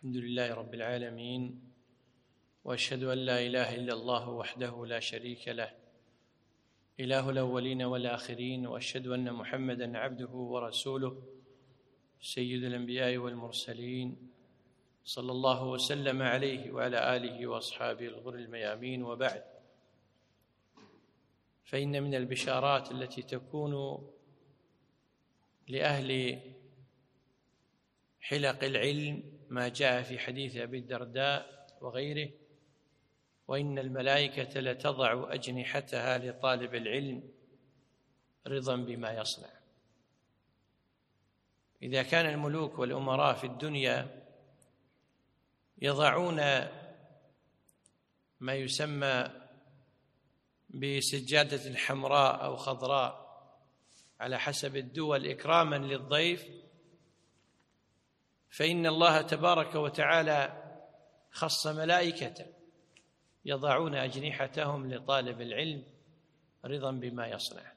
الحمد لله رب العالمين، وأشهد أن لا إله إلا الله وحده لا شريك له إله الأولين والآخرين، وأشهد أن محمدًا عبده ورسوله سيد الأنبياء والمرسلين، صلى الله وسلم عليه وعلى آله وأصحابه الغر الميامين. وبعد، فإن من البشارات التي تكون لأهل حلق العلم ما جاء في حديث أبي الدرداء وغيره: وإن الملائكة لتضع أجنحتها لطالب العلم رضا بما يصنع. إذا كان الملوك والأمراء في الدنيا يضعون ما يسمى بسجادة حمراء أو خضراء على حسب الدول إكراماً للضيف، فإن الله تبارك وتعالى خص ملائكة يضعون أجنحتهم لطالب العلم رضا بما يصنع.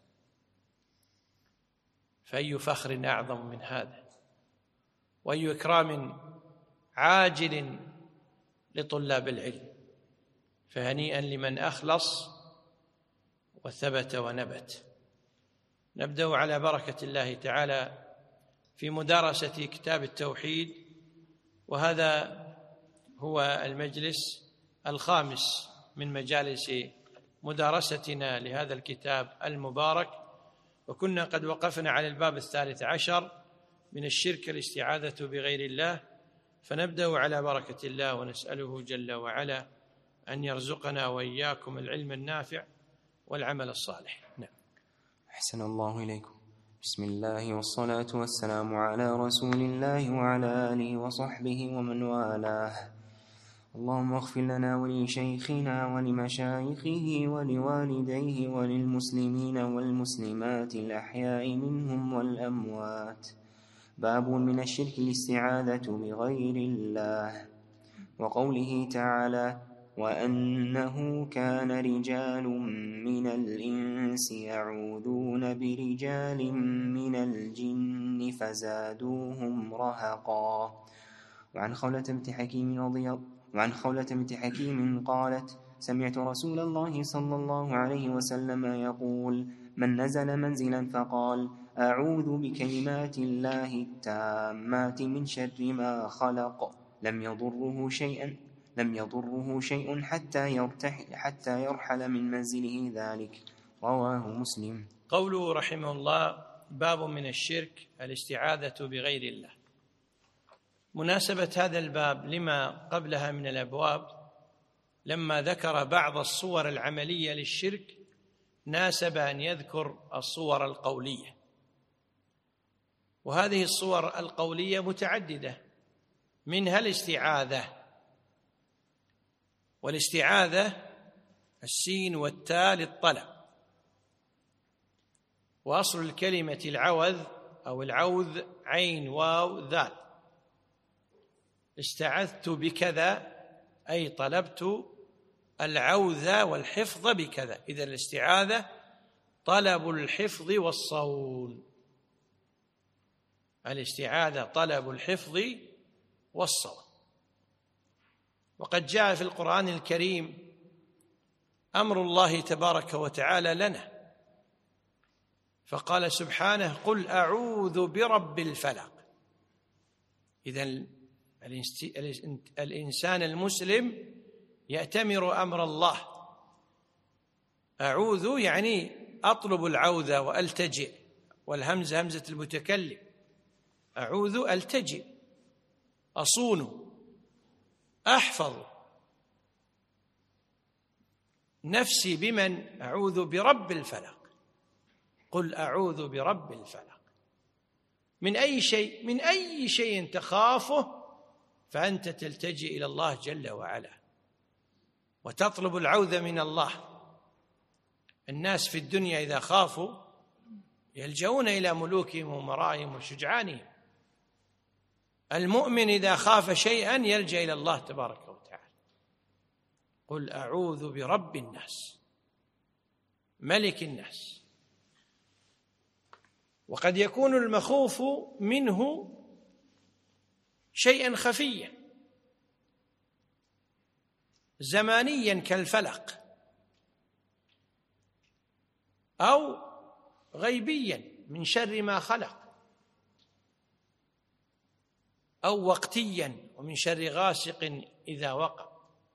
فأي فخر أعظم من هذا، وأي إكرام عاجل لطلاب العلم. فهنيئا لمن أخلص وثبت ونبت. نبدأ على بركة الله تعالى في مدارسة كتاب التوحيد، وهذا هو المجلس الخامس من مجالس مدارستنا لهذا الكتاب المبارك، وكنا قد وقفنا على الباب 13 من الشرك الاستعاذة بغير الله. فنبدأ على بركة الله ونسأله جل وعلا أن يرزقنا وإياكم العلم النافع والعمل الصالح. نعم. أحسن الله إليكم. بسم الله والصلاة والسلام على رسول الله وعلى آله وصحبه ومن والاه. اللهم اغفر لنا ولشيخنا ولمشايخه ولوالديه وللمسلمين والمسلمات الأحياء منهم والأموات. باب من الشرك الاستعاذة بغير الله. وقوله تعالى: وأنه كان رجال من الإنس يعوذون برجال من الجن فزادوهم رهقا. وعن خولة بنت حكيم قالت: سمعت رسول الله صلى الله عليه وسلم يقول: من نزل منزلا فقال: أعوذ بكلمات الله التامات من شر ما خلق، لم يضره شيء حتى يرحل من منزله ذلك. رواه مسلم. قوله رحمه الله: باب من الشرك الاستعاذة بغير الله. مناسبة هذا الباب لما قبلها من الأبواب، لما ذكر بعض الصور العملية للشرك ناسب أن يذكر الصور القولية، وهذه الصور القولية متعددة، منها الاستعاذة. والاستعاذة السين والتاء للطلب، وأصل الكلمة العوذ أو العوذ عين واو ذال. استعذت بكذا أي طلبت العوذ والحفظ بكذا. إذا الاستعاذة طلب الحفظ والصون. الاستعاذة طلب الحفظ والصون. وقد جاء في القرآن الكريم أمر الله تبارك وتعالى لنا، فقال سبحانه: قل أعوذ برب الفلق. إذن الإنسان المسلم يأتمر أمر الله. أعوذ يعني أطلب العوذ وألتجئ، والهمزة همزة المتكلم. أعوذ ألتجئ، أصون، أحفظ نفسي بمن؟ أعوذ برب الفلق. قل أعوذ برب الفلق. من أي شيء تخافه فأنت تلتجئ إلى الله جل وعلا وتطلب العوذ من الله. الناس في الدنيا إذا خافوا يلجؤون إلى ملوكهم وأمرائهم وشجعانهم. المؤمن إذا خاف شيئا يلجأ إلى الله تبارك وتعالى. قل أعوذ برب الناس ملك الناس. وقد يكون المخوف منه شيئا خفيا زمانيا كالفلق، أو غيبيا من شر ما خلق، أو وقتيا ومن شر غاسق إذا وقب،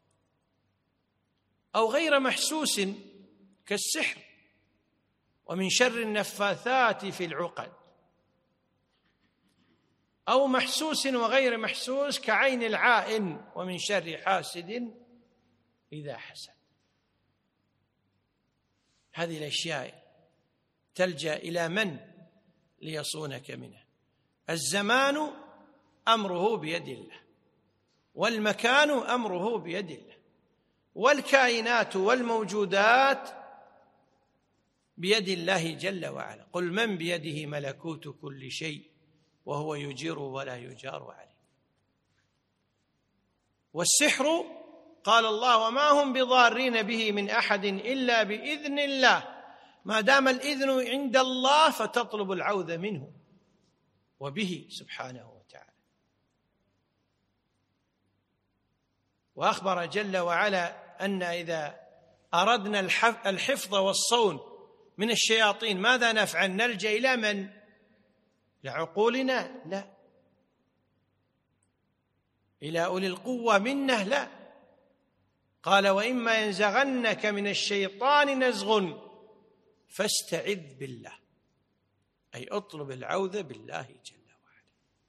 أو غير محسوس كالسحر ومن شر النفاثات في العقد، أو محسوس وغير محسوس كعين العائن ومن شر حاسد إذا حسد. هذه الأشياء تلجأ إلى من ليصونك منها؟ الزمان أمره بيد الله، والمكان أمره بيد الله، والكائنات والموجودات بيد الله جل وعلا. قل من بيده ملكوت كل شيء وهو يجير ولا يجار عليه. والسحر قال الله وما هم بضارين به من أحد إلا بإذن الله، ما دام الإذن عند الله فتطلب العوذ منه وبه سبحانه وتعالى. وأخبر جل وعلا أن إذا أردنا الحفظ والصون من الشياطين ماذا نفعل؟ نلجأ إلى من؟ لعقولنا؟ لا. إلى أولي القوة منه؟ لا. قال وإما ينزغنك من الشيطان نزغ فاستعذ بالله، أي اطلب العوذ بالله جل وعلا.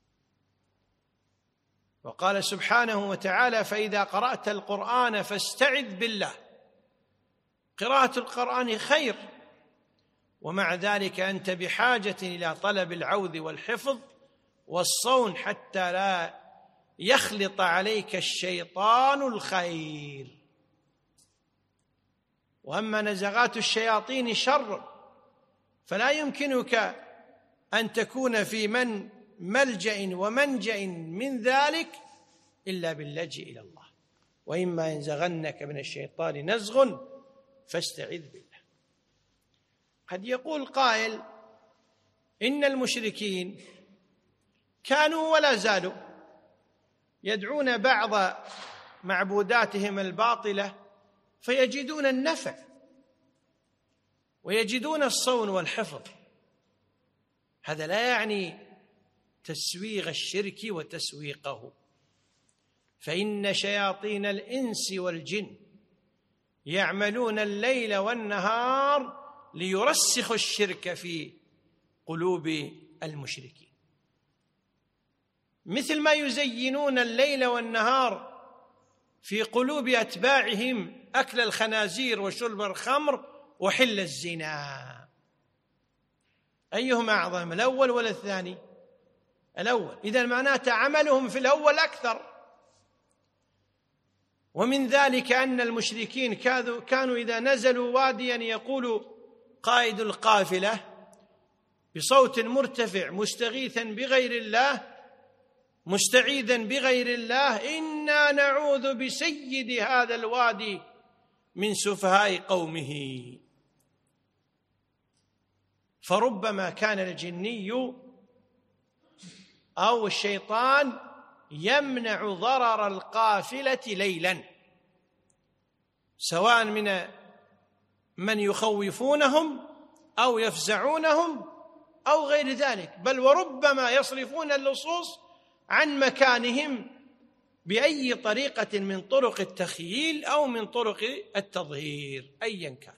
وقال سبحانه وتعالى فإذا قرأت القرآن فاستعذ بالله. قراءة القرآن خير، ومع ذلك أنت بحاجة إلى طلب العوذ والحفظ والصون حتى لا يخلط عليك الشيطان الخير. وأما نزغات الشياطين شر، فلا يمكنك أن تكون في ملجأ ومنجأ من ذلك إلا باللجئ إلى الله. وإما ينزغنك من الشيطان نزغ فاستعذ بالله. قد يقول قائل إن المشركين كانوا ولا زالوا يدعون بعض معبوداتهم الباطلة فيجدون النفع ويجدون الصون والحفظ. هذا لا يعني تسويغ الشرك وتسويقه، فإن شياطين الإنس والجن يعملون الليل والنهار ليرسخوا الشرك في قلوب المشركين، مثل ما يزينون الليل والنهار في قلوب أتباعهم أكل الخنازير وشرب الخمر وحل الزنا. أيهما أعظم، الأول ولا الثاني؟ الأول. إذن معناته عملهم في الأول أكثر. ومن ذلك أن المشركين كانوا إذا نزلوا واديا يقول قائد القافلة بصوت مرتفع مستغيثا بغير الله مستعيذا بغير الله إنا نعوذ بسيد هذا الوادي من سفهاء قومه. فربما كان الجني أو الشيطان يمنع ضرر القافلة ليلا، سواء من يخوفونهم أو يفزعونهم أو غير ذلك، بل وربما يصرفون اللصوص عن مكانهم بأي طريقة من طرق التخييل أو من طرق التظهير أيا كان،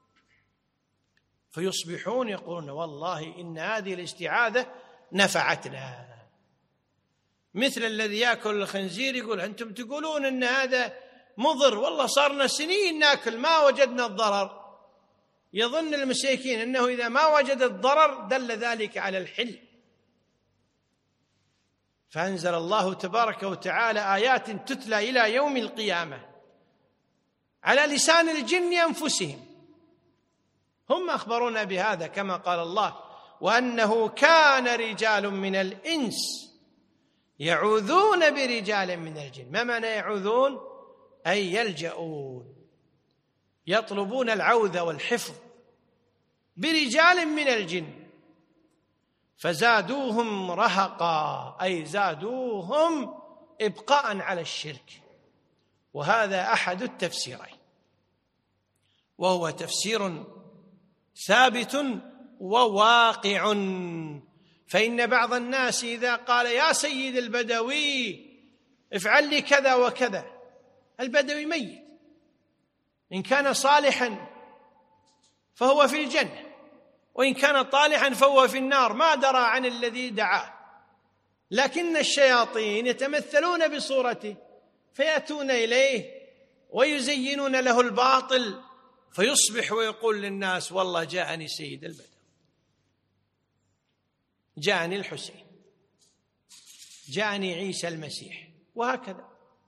فيصبحون يقولون والله إن هذه الاستعاذة نفعتنا. مثل الذي يأكل الخنزير يقول أنتم تقولون أن هذا مضر، والله صارنا سنين نأكل ما وجدنا الضرر. يظن المساكين أنه إذا ما وجد الضرر دل ذلك على الحل. فأنزل الله تبارك وتعالى آيات تتلى إلى يوم القيامة على لسان الجن أنفسهم، هم أخبرونا بهذا كما قال الله وأنه كان رجال من الإنس يعوذون برجال من الجن. ما معنى يعوذون؟ أي يلجؤون، يطلبون العوذ والحفظ برجال من الجن فزادوهم رهقا، أي زادوهم إبقاء على الشرك وهذا أحد التفسيرين، وهو تفسير ثابت وواقع. فإن بعض الناس إذا قال يا سيد البدوي افعل لي كذا وكذا، البدوي ميت، إن كان صالحا فهو في الجنة، وإن كان طالحا فهو في النار، ما درى عن الذي دعاه. لكن الشياطين يتمثلون بصورته فيأتون إليه ويزينون له الباطل، فيصبح ويقول للناس والله جاءني سيد البدوي، جاءني الحسين، جاءني عيسى المسيح، وهكذا.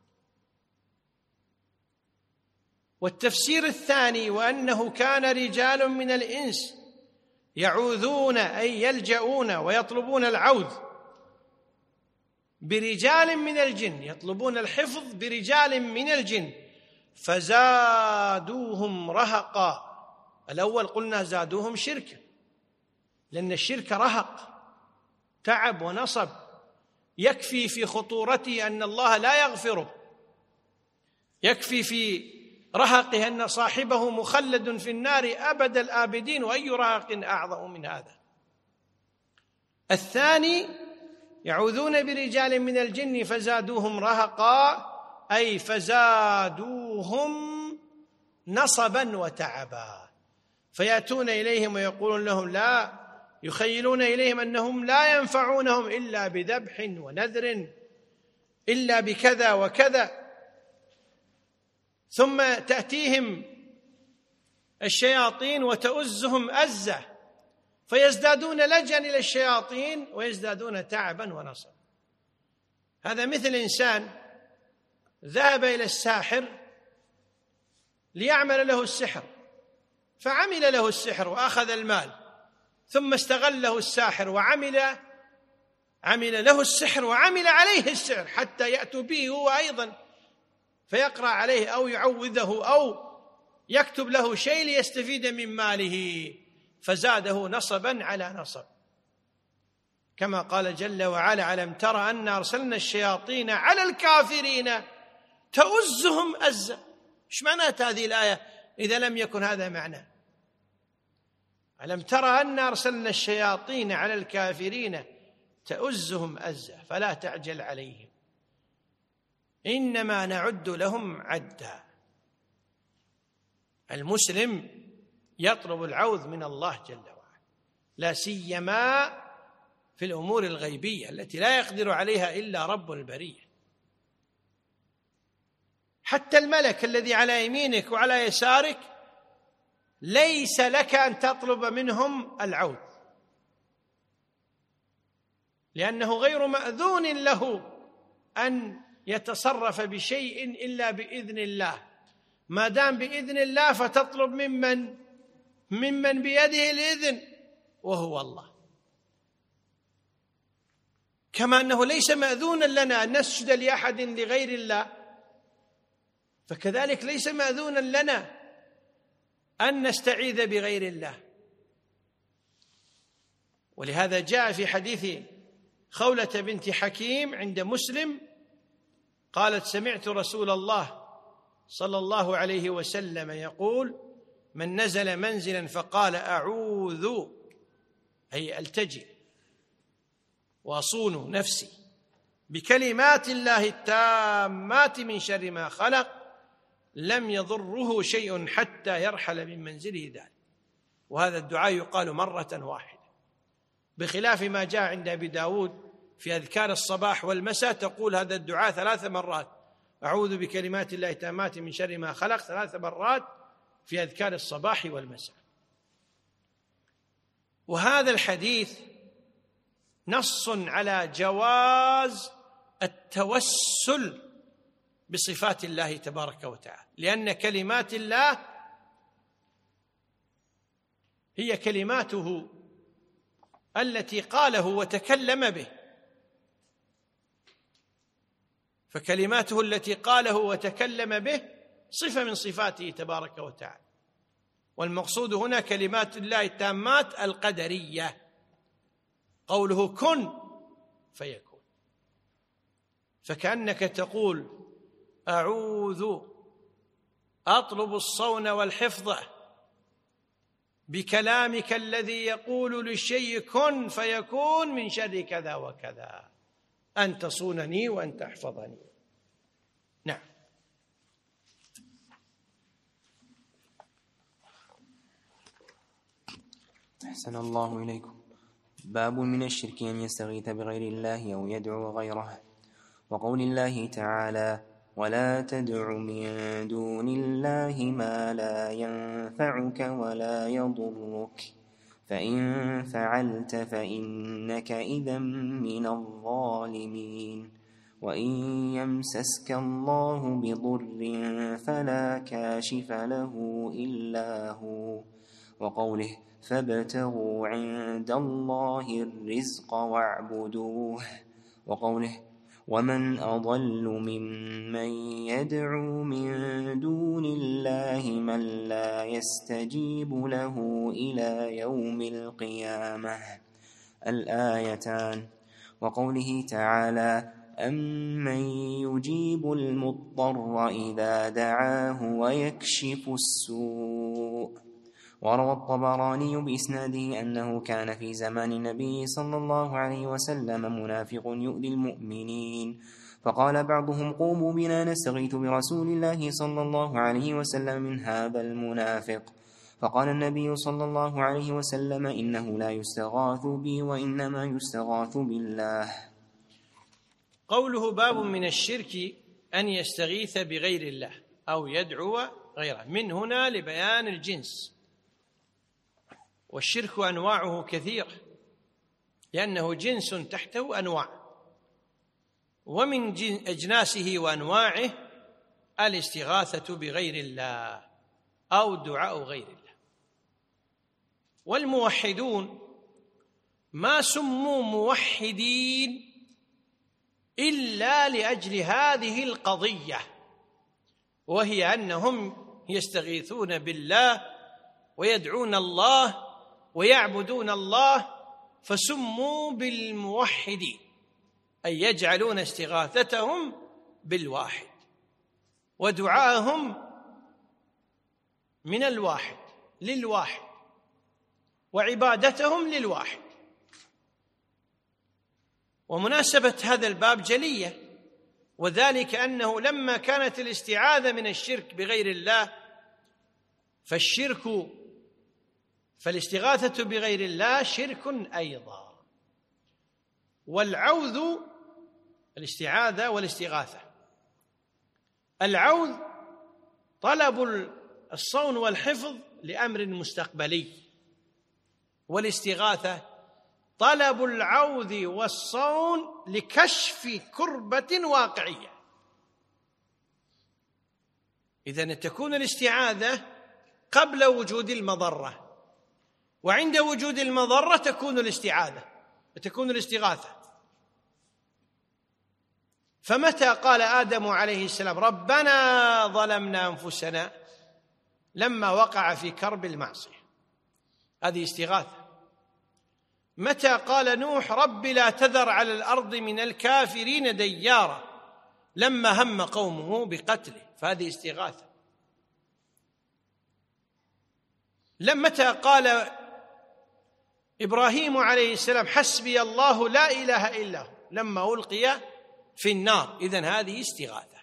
والتفسير الثاني وأنه كان رجال من الإنس يعوذون أي يلجؤون ويطلبون العوذ برجال من الجن، يطلبون الحفظ برجال من الجن فزادوهم رهقا. الأول قلنا زادوهم شركا، لأن الشرك رهق، تعب ونصب، يكفي في خطورته أن الله لا يغفره، يكفي في رهقه أن صاحبه مخلد في النار أبد الآبدين، وأي رهق أعظم من هذا. الثاني يعوذون برجال من الجن فزادوهم رهقا، أي فزادوهم نصبا وتعبا، فيأتون إليهم ويقولون لهم لا، يخيلون إليهم أنهم لا ينفعونهم إلا بذبح ونذر، إلا بكذا وكذا. ثم تأتيهم الشياطين وتؤزهم أزة، فيزدادون لجأ إلى الشياطين ويزدادون تعبا ونصبا. هذا مثل إنسان ذهب إلى الساحر ليعمل له السحر، فعمل له السحر وأخذ المال، ثم استغله الساحر وعمل له السحر وعمل عليه السحر حتى يأتوا به هو أيضا فيقرأ عليه أو يعوذه أو يكتب له شيء ليستفيد من ماله، فزاده نصبا على نصب، كما قال جل وعلا: ألم تر أن أرسلنا الشياطين على الكافرين تؤزهم أزا. إيش معنات هذه الآية إذا لم يكن هذا معنى؟ ألم تر أن أرسلنا الشياطين على الكافرين تؤزهم أزا فلا تعجل عليهم إنما نعد لهم عدا. المسلم يطلب العوذ من الله جل وعلا، لا سيما في الأمور الغيبية التي لا يقدر عليها إلا رب البرية. حتى الملك الذي على يمينك وعلى يسارك ليس لك أن تطلب منهم العوذ، لأنه غير مأذون له أن يتصرف بشيء إلا بإذن الله. ما دام بإذن الله فتطلب ممن بيده الإذن وهو الله. كما أنه ليس مأذونا لنا أن نسجد لأحد لغير الله، فكذلك ليس مأذونا لنا أن نستعيذ بغير الله. ولهذا جاء في حديث خولة بنت حكيم عند مسلم قالت: سمعت رسول الله صلى الله عليه وسلم يقول: من نزل منزلا فقال أعوذ، أي ألتجئ وأصون نفسي بكلمات الله التامات من شر ما خلق، لم يضره شيء حتى يرحل من منزله ذلك. وهذا الدعاء يقال مرة واحدة، بخلاف ما جاء عند أبي داود في أذكار الصباح والمساء تقول هذا الدعاء 3 مرات: أعوذ بكلمات الله التامات من شر ما خلق 3 مرات في أذكار الصباح والمساء. وهذا الحديث نص على جواز التوسل بصفات الله تبارك وتعالى، لأن كلمات الله هي كلماته التي قاله وتكلم به، فكلماته التي قاله وتكلم به صفة من صفاته تبارك وتعالى. والمقصود هنا كلمات الله التامات القدرية، قوله كن فيكون. فكأنك تقول أعوذ، أطلب الصون والحفظ بكلامك الذي يقول للشيء كن فيكون من شر كذا وكذا، أن تصونني وأن تحفظني. نعم. أحسن الله إليكم. باب من الشرك أن يستغيث بغير الله أو يدعو غيره. وقول الله تعالى: ولا تدع من دون الله ما لا ينفعك ولا يضرك، فإن فعلت فإنك إذا من الظالمين. وإن يمسسك الله بضر فلا كاشف له إلا هو. وقوله: فابتغوا عند الله الرزق واعبدوه. وقوله: ومن أضل ممن يدعو من دون الله من لا يستجيب له إلى يوم القيامة. الآيتان. وقوله تعالى: أمن يجيب المضطر إذا دعاه ويكشف السوء. وروى الطبراني بإسناده أنه كان في زمان النبي صلى الله عليه وسلم منافق يؤذي المؤمنين، فقال بعضهم: قوموا بنا نستغيث برسول الله صلى الله عليه وسلم من هذا المنافق. فقال النبي صلى الله عليه وسلم: إنه لا يستغاث بي وإنما يستغاث بالله. قوله: باب من الشرك أن يستغيث بغير الله أو يدعو غيره، من هنا لبيان الجنس. والشرك أنواعه كثيرة لأنه جنس تحته أنواع، ومن أجناسه وأنواعه الاستغاثة بغير الله أو دعاء غير الله. والموحدون ما سموا موحدين إلا لأجل هذه القضية، وهي أنهم يستغيثون بالله ويدعون الله ويعبدون الله، فسموا بالموحدين، أي يجعلون استغاثتهم بالواحد ودعاءهم من الواحد للواحد وعبادتهم للواحد. ومناسبة هذا الباب جلية، وذلك أنه لما كانت الاستعاذة من الشرك بغير الله فالاستغاثة بغير الله شرك أيضا. والعوذ الاستعاذة والاستغاثة. العوذ طلب الصون والحفظ لأمر مستقبلي، والاستغاثة طلب العوذ والصون لكشف كربة واقعية. إذن تكون الاستعاذة قبل وجود المضرة، وعند وجود المضرة تكون الاستعاذة وتكون الاستغاثة. فمتى قال آدم عليه السلام: ربنا ظلمنا أنفسنا، لما وقع في كرب المعصية، هذه استغاثة. متى قال نوح: رب لا تذر على الأرض من الكافرين ديارا، لما هم قومه بقتله، فهذه استغاثة. متى قال إبراهيم عليه السلام: حسبي الله لا إله إلا هو، لما ألقي في النار، إذن هذه استغاثة.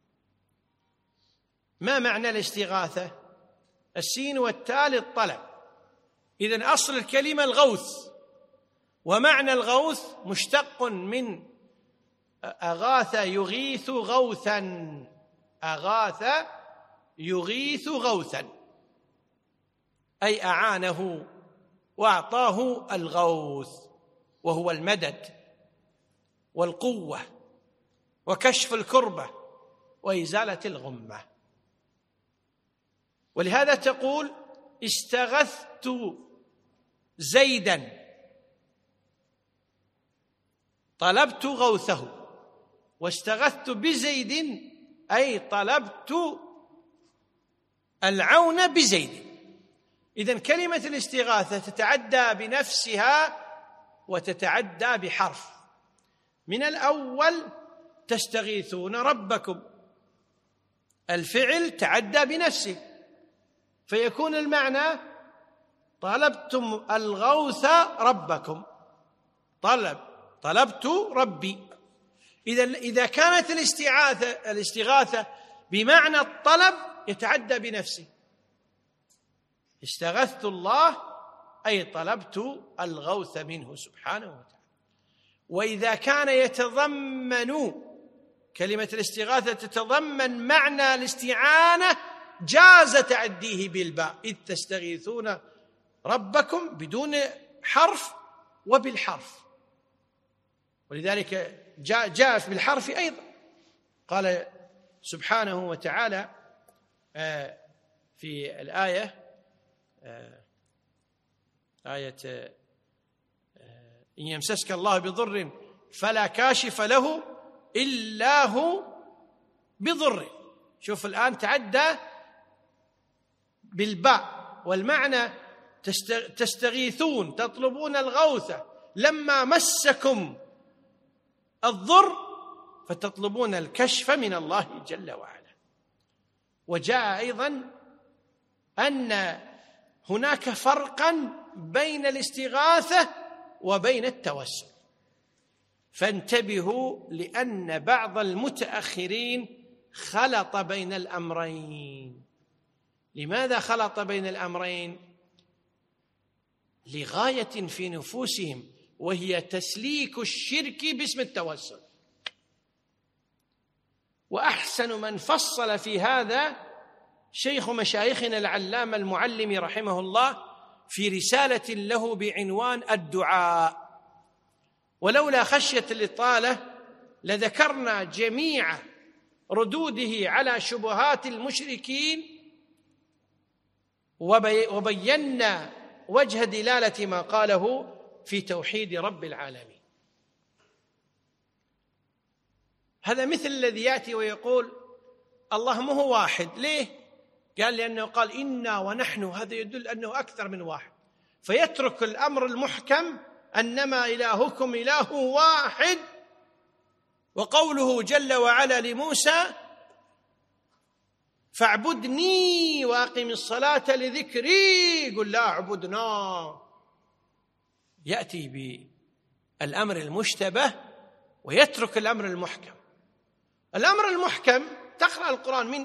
ما معنى الاستغاثة؟ السين والتاء للطلب، إذن أصل الكلمة الغوث، ومعنى الغوث مشتق من أغاث يغيث غوثا، أغاث يغيث غوثا، أي أعانه وأعطاه الغوث، وهو المدد والقوة وكشف الكربة وإزالة الغمة. ولهذا تقول: استغثت زيدا، طلبت غوثه، واستغثت بزيد أي طلبت العون بزيد. إذن كلمة الاستغاثة تتعدى بنفسها وتتعدى بحرف. من الأول: تستغيثون ربكم، الفعل تعدى بنفسه، فيكون المعنى طلبتم الغوث ربكم، طلبت ربي. إذا كانت الاستغاثة بمعنى الطلب يتعدى بنفسه، استغثت الله أي طلبت الغوث منه سبحانه وتعالى. وإذا كان يتضمن كلمة الاستغاثة تتضمن معنى الاستعانة جاز تعديه بالباء، إذ تستغيثون ربكم بدون حرف وبالحرف، ولذلك جاء بالحرف أيضا. قال سبحانه وتعالى في الآية آية إن يمسسك الله بضر فلا كاشف له إلا هو بضر. شوف الآن تعدى بالباء، والمعنى تستغيثون تطلبون الغوث لما مسكم الضر فتطلبون الكشف من الله جل وعلا. وجاء أيضا أن هناك فرقا بين الاستغاثة وبين التوسل، فانتبهوا لأن بعض المتأخرين خلط بين الأمرين. لماذا خلط بين الأمرين؟ لغاية في نفوسهم، وهي تسليك الشرك باسم التوسل. وأحسن من فصل في هذا شيخ مشايخنا العلامة المعلمي رحمه الله في رسالة له بعنوان الدعاء. ولولا خشية الإطالة لذكرنا جميع ردوده على شبهات المشركين وبينا وجه دلالة ما قاله في توحيد رب العالمين. هذا مثل الذي يأتي ويقول الله ما هو واحد. ليه؟ قال لأنه قال إنا ونحن، هذا يدل أنه أكثر من واحد، فيترك الأمر المحكم أنما إلهكم إله واحد. وقوله جل وعلا لموسى فاعبدني وأقم الصلاة لذكري، يقول لا اعبدنا، يأتي بالأمر المشتبه ويترك الأمر المحكم. الأمر المحكم تقرأ القرآن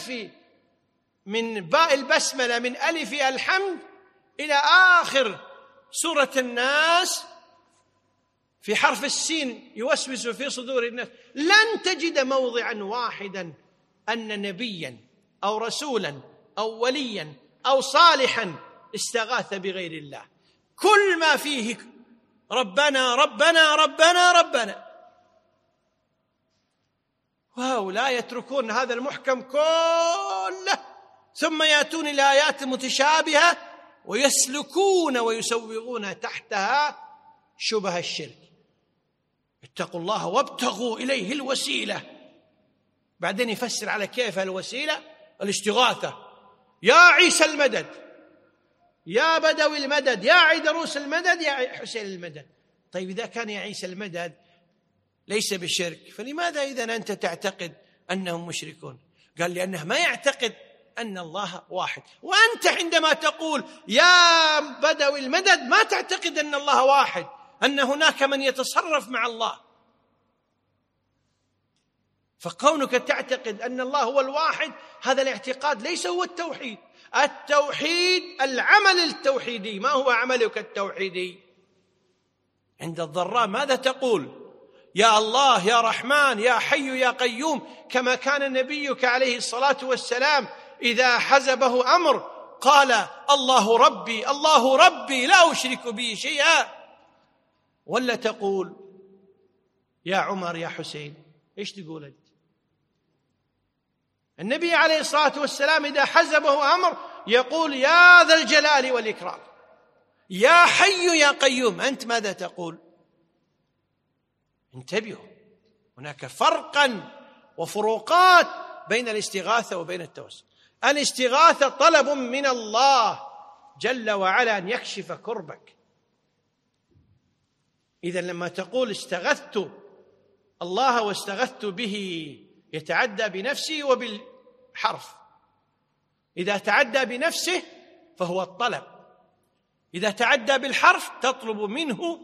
من باء البسملة من ألف الحمد إلى آخر سورة الناس في حرف السين يوسوس في صدور الناس، لن تجد موضعا واحدا أن نبيا أو رسولا أو وليا أو صالحا استغاث بغير الله. كل ما فيه ربنا ربنا ربنا ربنا. وهؤلاء يتركون هذا المحكم كله ثم يأتون إلى آيات متشابهة ويسلكون ويسوغون تحتها شبه الشرك. اتقوا الله وابتغوا إليه الوسيلة. بعدين يفسر على كيف الوسيلة الاستغاثة. يا عيسى المدد، يا بدوي المدد، يا عيدروس المدد، يا حسين المدد. طيب إذا كان يا عيسى المدد ليس بشرك، فلماذا إذن أنت تعتقد أنهم مشركون؟ قال لأنه ما يعتقد أن الله واحد. وأنت عندما تقول يا بدوي المدد ما تعتقد أن الله واحد، أن هناك من يتصرف مع الله. فكونك تعتقد أن الله هو الواحد، هذا الاعتقاد ليس هو التوحيد. التوحيد العمل التوحيدي. ما هو عملك التوحيدي؟ عند الضراء ماذا تقول؟ يا الله يا رحمن يا حي يا قيوم، كما كان نبيك عليه الصلاة والسلام إذا حزبه أمر قال الله ربي الله ربي لا أشرك به شيئا. ولا تقول يا عمر يا حسين؟ إيش تقول أنت؟ النبي عليه الصلاة والسلام إذا حزبه أمر يقول يا ذا الجلال والإكرام يا حي يا قيوم. أنت ماذا تقول؟ انتبهوا، هناك فرقا وفروقات بين الاستغاثة وبين التوسل. الاستغاثة طلب من الله جل وعلا أن يكشف كربك. إذن لما تقول استغثت الله واستغثت به يتعدى بنفسي حرف، إذا تعدى بنفسه فهو الطلب، إذا تعدى بالحرف تطلب منه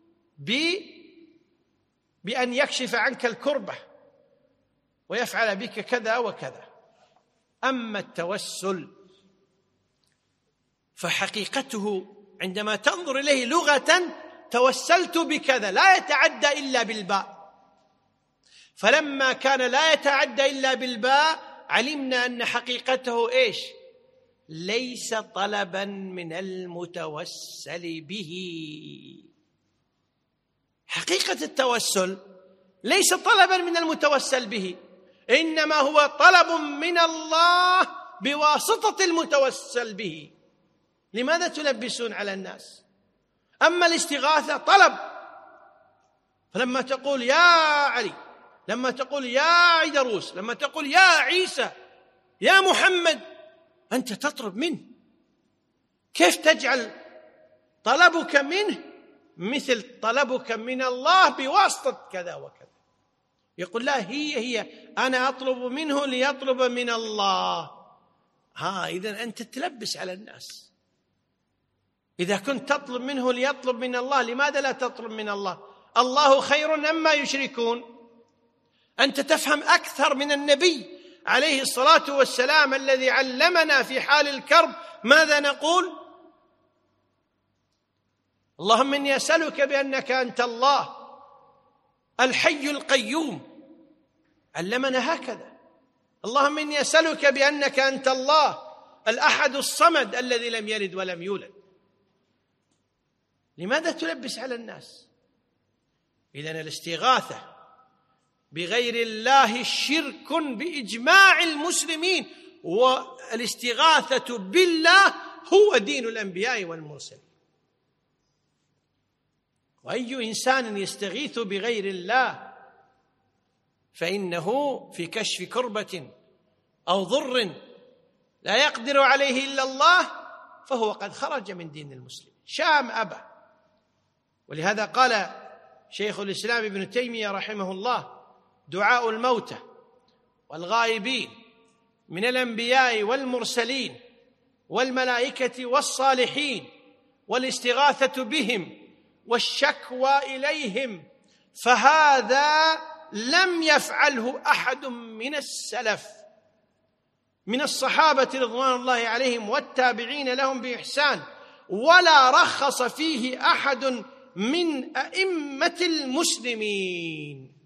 بأن يكشف عنك الكربة ويفعل بك كذا وكذا. أما التوسل فحقيقته عندما تنظر إليه لغة توسلت بكذا لا يتعدى إلا بالباء، فلما كان لا يتعدى إلا بالباء علمنا أن حقيقته إيش؟ ليس طلبا من المتوسل به. حقيقة التوسل ليس طلبا من المتوسل به، إنما هو طلب من الله بواسطة المتوسل به. لماذا تلبسون على الناس؟ أما الاستغاثة طلب، فلما تقول يا علي، لما تقول يا عيدروس، لما تقول يا عيسى، يا محمد، أنت تطلب منه. كيف تجعل طلبك منه مثل طلبك من الله بواسطة كذا وكذا؟ يقول لا، هي أنا أطلب منه ليطلب من الله. إذن أنت تلبس على الناس. إذا كنت تطلب منه ليطلب من الله، لماذا لا تطلب من الله؟ الله خير أما يشركون. أنت تفهم أكثر من النبي عليه الصلاة والسلام الذي علمنا في حال الكرب ماذا نقول. اللهم إني أسألك بأنك أنت الله الحي القيوم، علمنا هكذا. اللهم إني أسألك بأنك أنت الله الأحد الصمد الذي لم يلد ولم يولد. لماذا تلبس على الناس؟ إذن الاستغاثة بغير الله شرك بإجماع المسلمين، والاستغاثة بالله هو دين الأنبياء والمرسلين. وأي إنسان يستغيث بغير الله فإنه في كشف كربة أو ضر لا يقدر عليه إلا الله فهو قد خرج من دين المسلمين شاء أم أبى. ولهذا قال شيخ الإسلام ابن تيمية رحمه الله: دعاء الموتى والغائبين من الأنبياء والمرسلين والملائكة والصالحين والاستغاثة بهم والشكوى إليهم، فهذا لم يفعله أحد من السلف من الصحابة رضوان الله عليهم والتابعين لهم بإحسان، ولا رخص فيه أحد من أئمة المسلمين.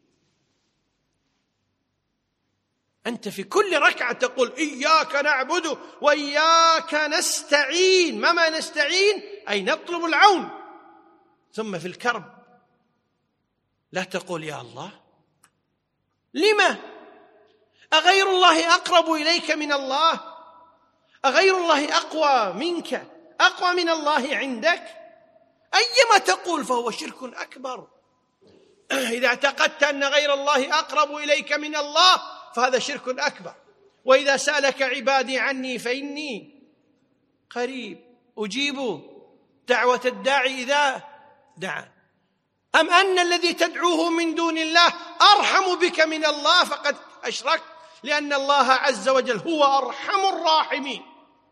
أنت في كل ركعة تقول إياك نعبد وإياك نستعين. ما نستعين؟ أي نطلب العون. ثم في الكرب لا تقول يا الله. لما؟ أغير الله أقرب إليك من الله؟ أغير الله أقوى منك، أقوى من الله عندك؟ أيما تقول فهو شرك أكبر. إذا اعتقدت أن غير الله أقرب إليك من الله فهذا شرك أكبر. وإذا سألك عبادي عني فإني قريب أجيب دعوة الداعي إذا دعا. أم أن الذي تدعوه من دون الله أرحم بك من الله فقد أشركت، لأن الله عز وجل هو أرحم الراحمين.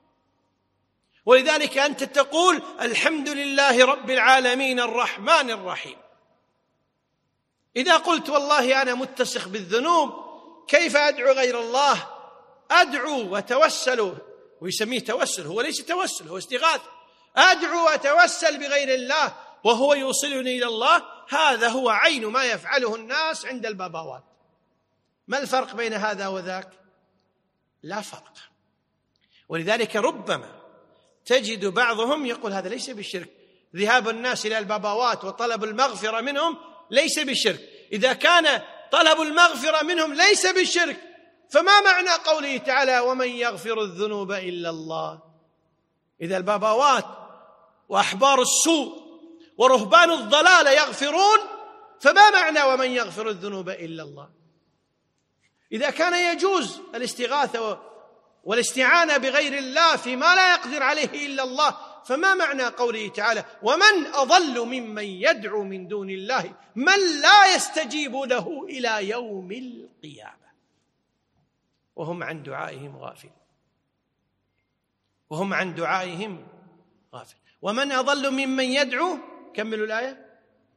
ولذلك أنت تقول الحمد لله رب العالمين الرحمن الرحيم. إذا قلت والله أنا متسخ بالذنوب كيف أدعو غير الله؟ أدعو وتوسل، ويسميه توسل، هو ليس توسل، هو استغاثة. أدعو وتوسل بغير الله وهو يوصلني إلى الله. هذا هو عين ما يفعله الناس عند البابوات. ما الفرق بين هذا وذاك؟ لا فرق. ولذلك ربما تجد بعضهم يقول هذا ليس بالشرك، ذهاب الناس إلى البابوات وطلب المغفرة منهم ليس بالشرك. إذا كان طلب المغفرة منهم ليس بالشرك، فما معنى قوله تعالى ومن يغفر الذنوب إلا الله؟ إذا البابوات وأحبار السوء ورهبان الضلال يغفرون، فما معنى ومن يغفر الذنوب إلا الله؟ إذا كان يجوز الاستغاثة والاستعانة بغير الله فيما لا يقدر عليه إلا الله، فما معنى قوله تعالى ومن أضل ممن يدعو من دون الله من لا يستجيب له إلى يوم القيامة؟ وهم عن دعائهم غافل. وهم عن دعائهم غافل. ومن أضل ممن يدعو، كملوا الآية،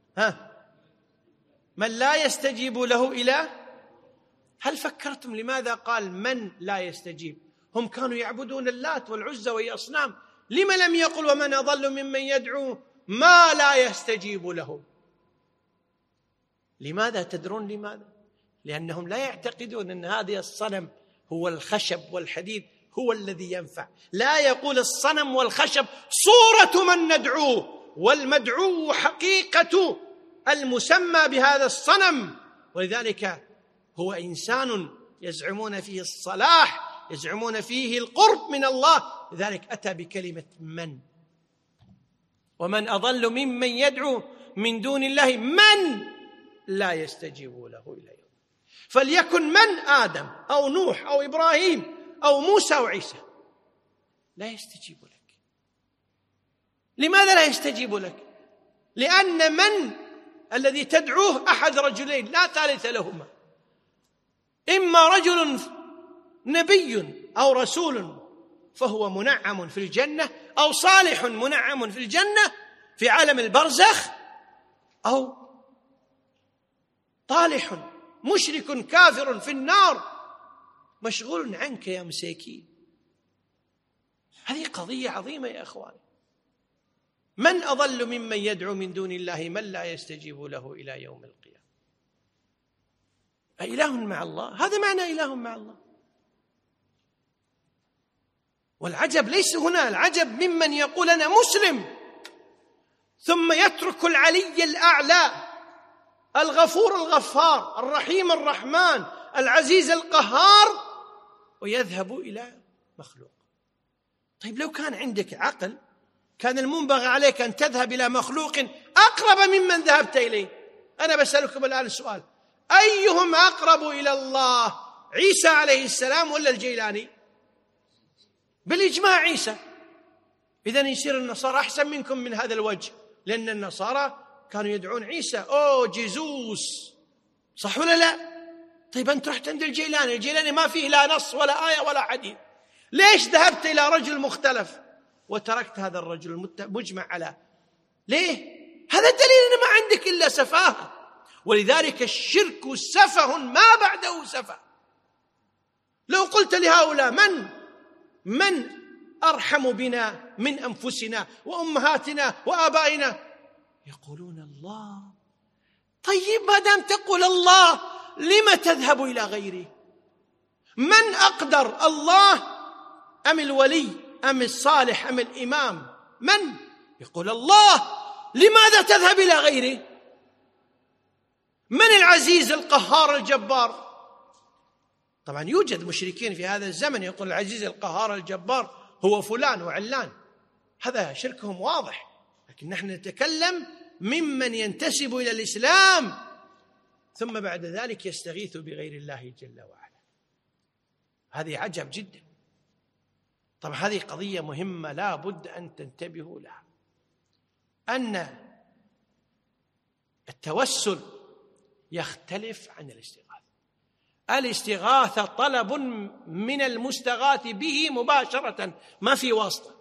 من لا يستجيب له إلى. هل فكرتم لماذا قال من لا يستجيب؟ هم كانوا يعبدون اللات والعزى وهي أصنام، لما لم يقل ومن أضل ممن يدعو ما لا يستجيب له؟ لماذا تدرون لماذا؟ لأنهم لا يعتقدون أن هذا الصنم هو الخشب والحديد هو الذي ينفع. لا يقول الصنم والخشب صورة من ندعوه، والمدعو حقيقة المسمى بهذا الصنم، ولذلك هو إنسان يزعمون فيه الصلاح، يزعمون فيه القرب من الله، لذلك أتى بكلمة من. ومن أضل ممن يدعو من دون الله من لا يستجيب له إلى يوم. فليكن من آدم أو نوح أو إبراهيم أو موسى أو عيسى، لا يستجيب لك. لماذا لا يستجيب لك؟ لأن من الذي تدعوه أحد رجلين لا ثالث لهما، إما رجل نبي أو رسول فهو منعم في الجنة، أو صالح منعم في الجنة في عالم البرزخ، أو طالح مشرك كافر في النار مشغول عنك يا مساكين. هذه قضية عظيمة يا أخواني. من أضل ممن يدعو من دون الله من لا يستجيب له إلى يوم القيامة. أإله مع الله؟ هذا معنى إله مع الله. والعجب ليس هنا، العجب ممن يقول أنا مسلم ثم يترك العلي الأعلى الغفور الغفار الرحيم الرحمن العزيز القهار ويذهب إلى مخلوق. طيب لو كان عندك عقل كان المنبغي عليك أن تذهب إلى مخلوق أقرب ممن ذهبت إليه. أنا بسألكم الآن السؤال، أيهم أقرب إلى الله، عيسى عليه السلام ولا الجيلاني؟ بالإجماع عيسى. إذن يصير النصارى أحسن منكم من هذا الوجه، لأن النصارى كانوا يدعون عيسى أو جيزوس، صح ولا لا؟ طيب أنت رحت عند الجيلاني ما فيه لا نص ولا آية ولا حديث، ليش ذهبت إلى رجل مختلف وتركت هذا الرجل مجمع على؟ ليه؟ هذا دليل أن ما عندك إلا سفاهة. ولذلك الشرك سفه ما بعده سفه. لو قلت لهؤلاء من أرحم بنا من أنفسنا وأمهاتنا وآبائنا، يقولون الله. طيب ما دام تقول الله لما تذهب إلى غيره؟ من أقدر، الله أم الولي أم الصالح أم الإمام؟ من؟ يقول الله. لماذا تذهب إلى غيره؟ من العزيز القهار الجبار؟ طبعا يوجد مشركين في هذا الزمن يقول العزيز القهار الجبار هو فلان وعلان، هذا شركهم واضح. لكن نحن نتكلم ممن ينتسب إلى الإسلام ثم بعد ذلك يستغيث بغير الله جل وعلا. هذه عجب جدا. طبعا هذه قضية مهمة لا بد أن تنتبهوا لها، أن التوسل يختلف عن الاستغاثة. الاستغاثة طلب من المستغاث به مباشرة، ما في واسطة.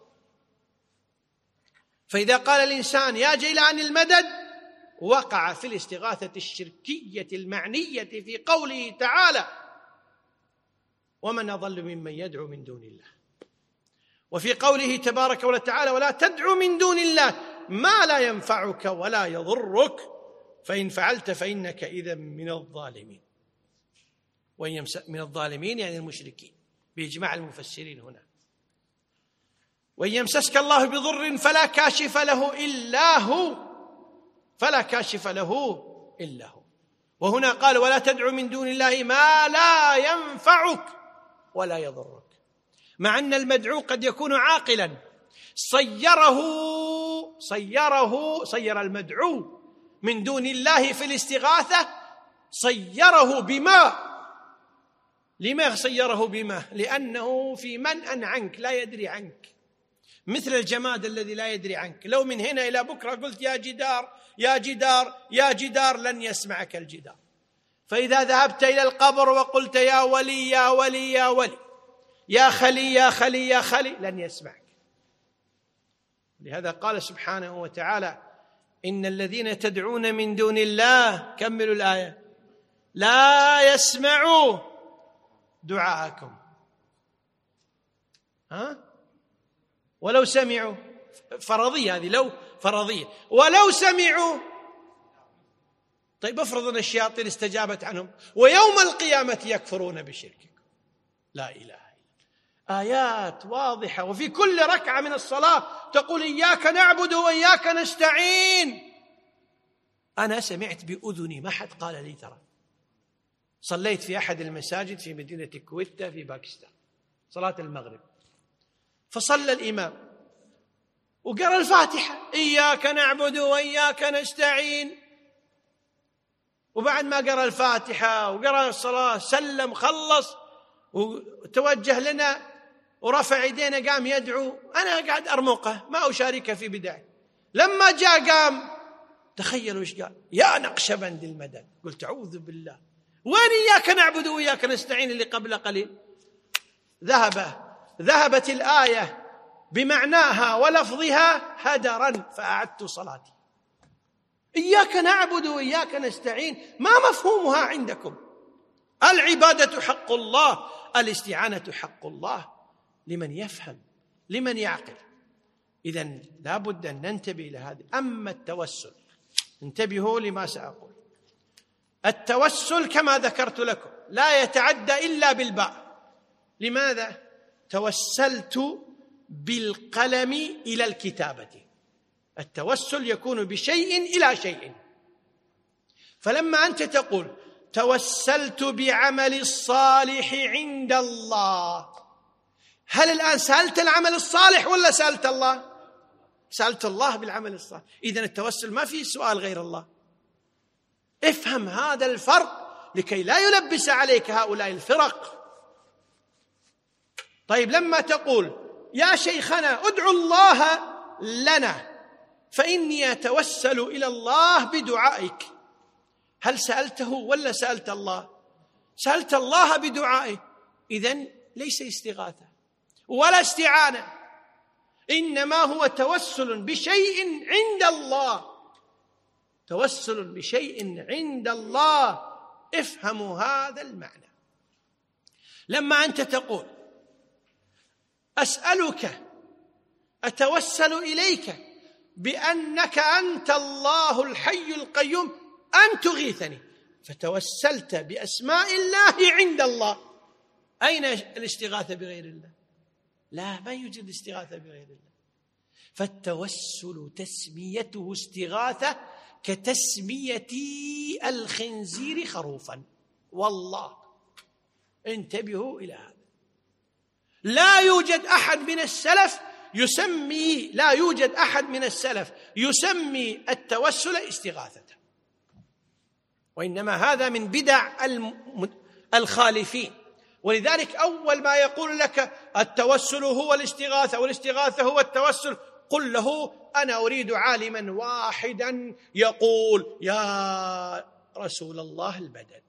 فإذا قال الإنسان يا جيلان المدد وقع في الاستغاثة الشركية المعنية في قوله تعالى ومن أضل ممن يدعو من دون الله، وفي قوله تبارك وتعالى ولا تدعو من دون الله ما لا ينفعك ولا يضرك فإن فعلت فإنك إذا من الظالمين. من الظالمين يعني المشركين بإجماع المفسرين هنا. وإن يمسسك الله بضر فلا كاشف له إلا هو، فلا كاشف له إلا هو. وهنا قال ولا تدعو من دون الله ما لا ينفعك ولا يضرك، مع أن المدعو قد يكون عاقلا. صير المدعو من دون الله في الاستغاثة صيره بما. لما صيره بما؟ لأنه في منأ عنك لا يدري عنك، مثل الجماد الذي لا يدري عنك. لو من هنا إلى بكرة قلت يا جدار يا جدار يا جدار لن يسمعك الجدار. فإذا ذهبت إلى القبر وقلت يا ولي يا ولي يا ولي يا خلي يا خلي يا خلي لن يسمعك. لهذا قال سبحانه وتعالى إن الذين تدعون من دون الله، كملوا الآية، لا يسمعوا دعاءكم ولو سمعوا. فرضية هذه، لو فرضية، ولو سمعوا. طيب افرض أن الشياطين استجابت عنهم ويوم القيامة يكفرون بشرككم. لا إله إلا الله. آيات واضحة. وفي كل ركعة من الصلاة تقول إياك نعبد وإياك نستعين. أنا سمعت بأذني، ما حد قال لي ترى، صليت في أحد المساجد في مدينة كويتا في باكستان صلاة المغرب، فصلى الإمام وقرأ الفاتحة إياك نعبد وإياك نستعين، وبعد ما قرأ الفاتحة وقرأ الصلاة سلم خلص وتوجه لنا ورفع يدينا قام يدعو. أنا قاعد أرمقه ما أشاركه في بداية. لما جاء قام، تخيلوا إيش قال: يا نقشبند المدد. قلت أعوذ بالله، وين إياك نعبد وإياك نستعين اللي قبل قليل؟ ذهبت الآية بمعناها ولفظها هدرا، فأعدت صلاتي. إياك نعبد وإياك نستعين ما مفهومها عندكم؟ العبادة حق الله، الاستعانة حق الله لمن يفهم، لمن يعقل. إذن لا بد أن ننتبه إلى هذا. أما التوسل، انتبهوا لما سأقول. التوسل كما ذكرت لكم لا يتعدى إلا بالباء. لماذا؟ توسلت بالقلم إلى الكتابة. التوسل يكون بشيء إلى شيء. فلما أنت تقول توسلت بعمل الصالح عند الله، هل الآن سألت العمل الصالح ولا سألت الله؟ سألت الله بالعمل الصالح. إذن التوسل ما فيه سؤال غير الله. افهم هذا الفرق لكي لا يلبس عليك هؤلاء الفرق. طيب لما تقول يا شيخنا ادعو الله لنا فإني أتوسل إلى الله بدعائك، هل سألته ولا سألت الله؟ سألت الله بدعائه. إذن ليس استغاثة ولا استعانة، إنما هو توسل بشيء عند الله. توسل بشيء عند الله. افهموا هذا المعنى. لما أنت تقول أسألك، أتوسل إليك بأنك أنت الله الحي القيوم أن تغيثني، فتوسلت بأسماء الله عند الله. أين الاستغاثة بغير الله؟ لا، ما يوجد الاستغاثة بغير الله. فالتوسل تسميته استغاثة كتسمية الخنزير خروفا. والله انتبهوا إلى هذا. لا يوجد أحد من السلف يسمي التوسل استغاثة، وإنما هذا من بدع الخالفين. ولذلك أول ما يقول لك التوسل هو الاستغاثة والاستغاثة هو التوسل، قل له أنا أريد عالما واحدا يقول يا رسول الله المدد،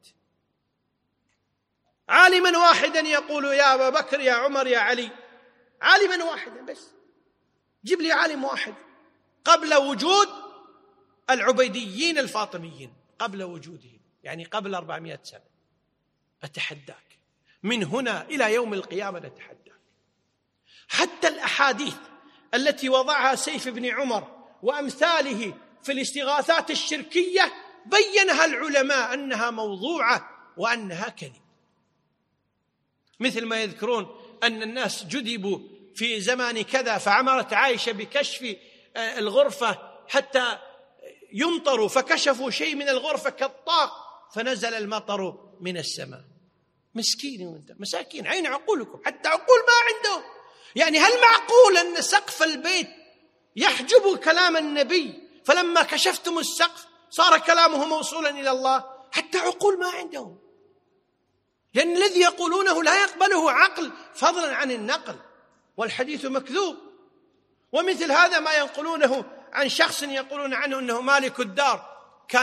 عالما واحدا يقول يا أبا بكر يا عمر يا علي، عالما واحدا بس. جيب لي عالم واحد قبل وجود العبيديين الفاطميين، قبل وجودهم، يعني قبل 400 سنة. أتحداك من هنا إلى يوم القيامة، نتحداك. حتى الأحاديث التي وضعها سيف بن عمر وأمثاله في الاستغاثات الشركية بينها العلماء أنها موضوعة وأنها كذب. مثل ما يذكرون أن الناس جذبوا في زمان كذا فعمرت عائشة بكشف الغرفة حتى يمطروا، فكشفوا شيء من الغرفة كالطاق فنزل المطر من السماء. مسكين وانت مساكين، عين عقولكم، حتى عقول ما عندهم. يعني هل معقول أن سقف البيت يحجب كلام النبي، فلما كشفتم السقف صار كلامه موصولا إلى الله؟ حتى عقول ما عندهم، لأن الذي يقولونه لا يقبله عقل فضلا عن النقل، والحديث مكذوب. ومثل هذا ما ينقلونه عن شخص يقولون عنه أنه مالك الدار، كان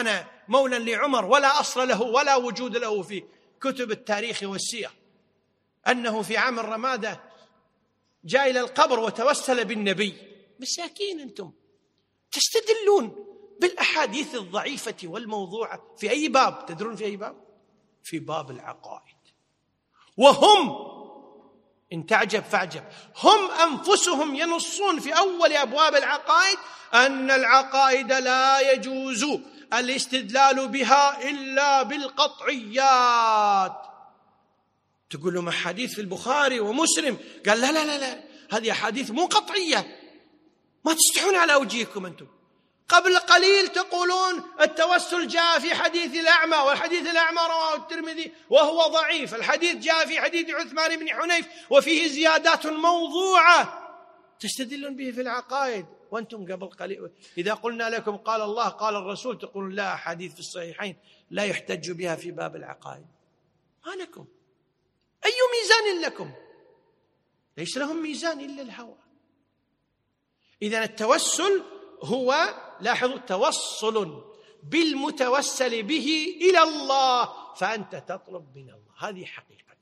مولى لعمر ولا أصل له ولا وجود له في كتب التاريخ والسير، أنه في عام الرمادة جاء إلى القبر وتوسل بالنبي. مساكين أنتم تستدلون بالأحاديث الضعيفة والموضوعة في أي باب؟ تدرون في أي باب؟ في باب العقائد. وهم إن تعجب فاعجب، هم أنفسهم ينصون في أول أبواب العقائد أن العقائد لا يجوز الاستدلال بها إلا بالقطعيات. تقول لهم أحاديث في البخاري ومسلم، قال لا لا لا لا، هذه أحاديث مو قطعية، ما تستحون على وجهكم أنتم. قبل قليل تقولون التوسل جاء في حديث الأعمى، والحديث الأعمى رواه الترمذي وهو ضعيف، الحديث جاء في حديث عثمان بن حنيف وفيه زيادات موضوعة تستدلون به في العقائد. وأنتم قبل قليل إذا قلنا لكم قال الله قال الرسول تقولون لا، أحاديث في الصحيحين لا يحتج بها في باب العقائد. ما لكم أي ميزان لكم؟ ليس لهم ميزان إلا الهوى. إذن التوسل هو، لاحظوا، توصل بالمتوسل به إلى الله، فأنت تطلب من الله، هذه حقيقته.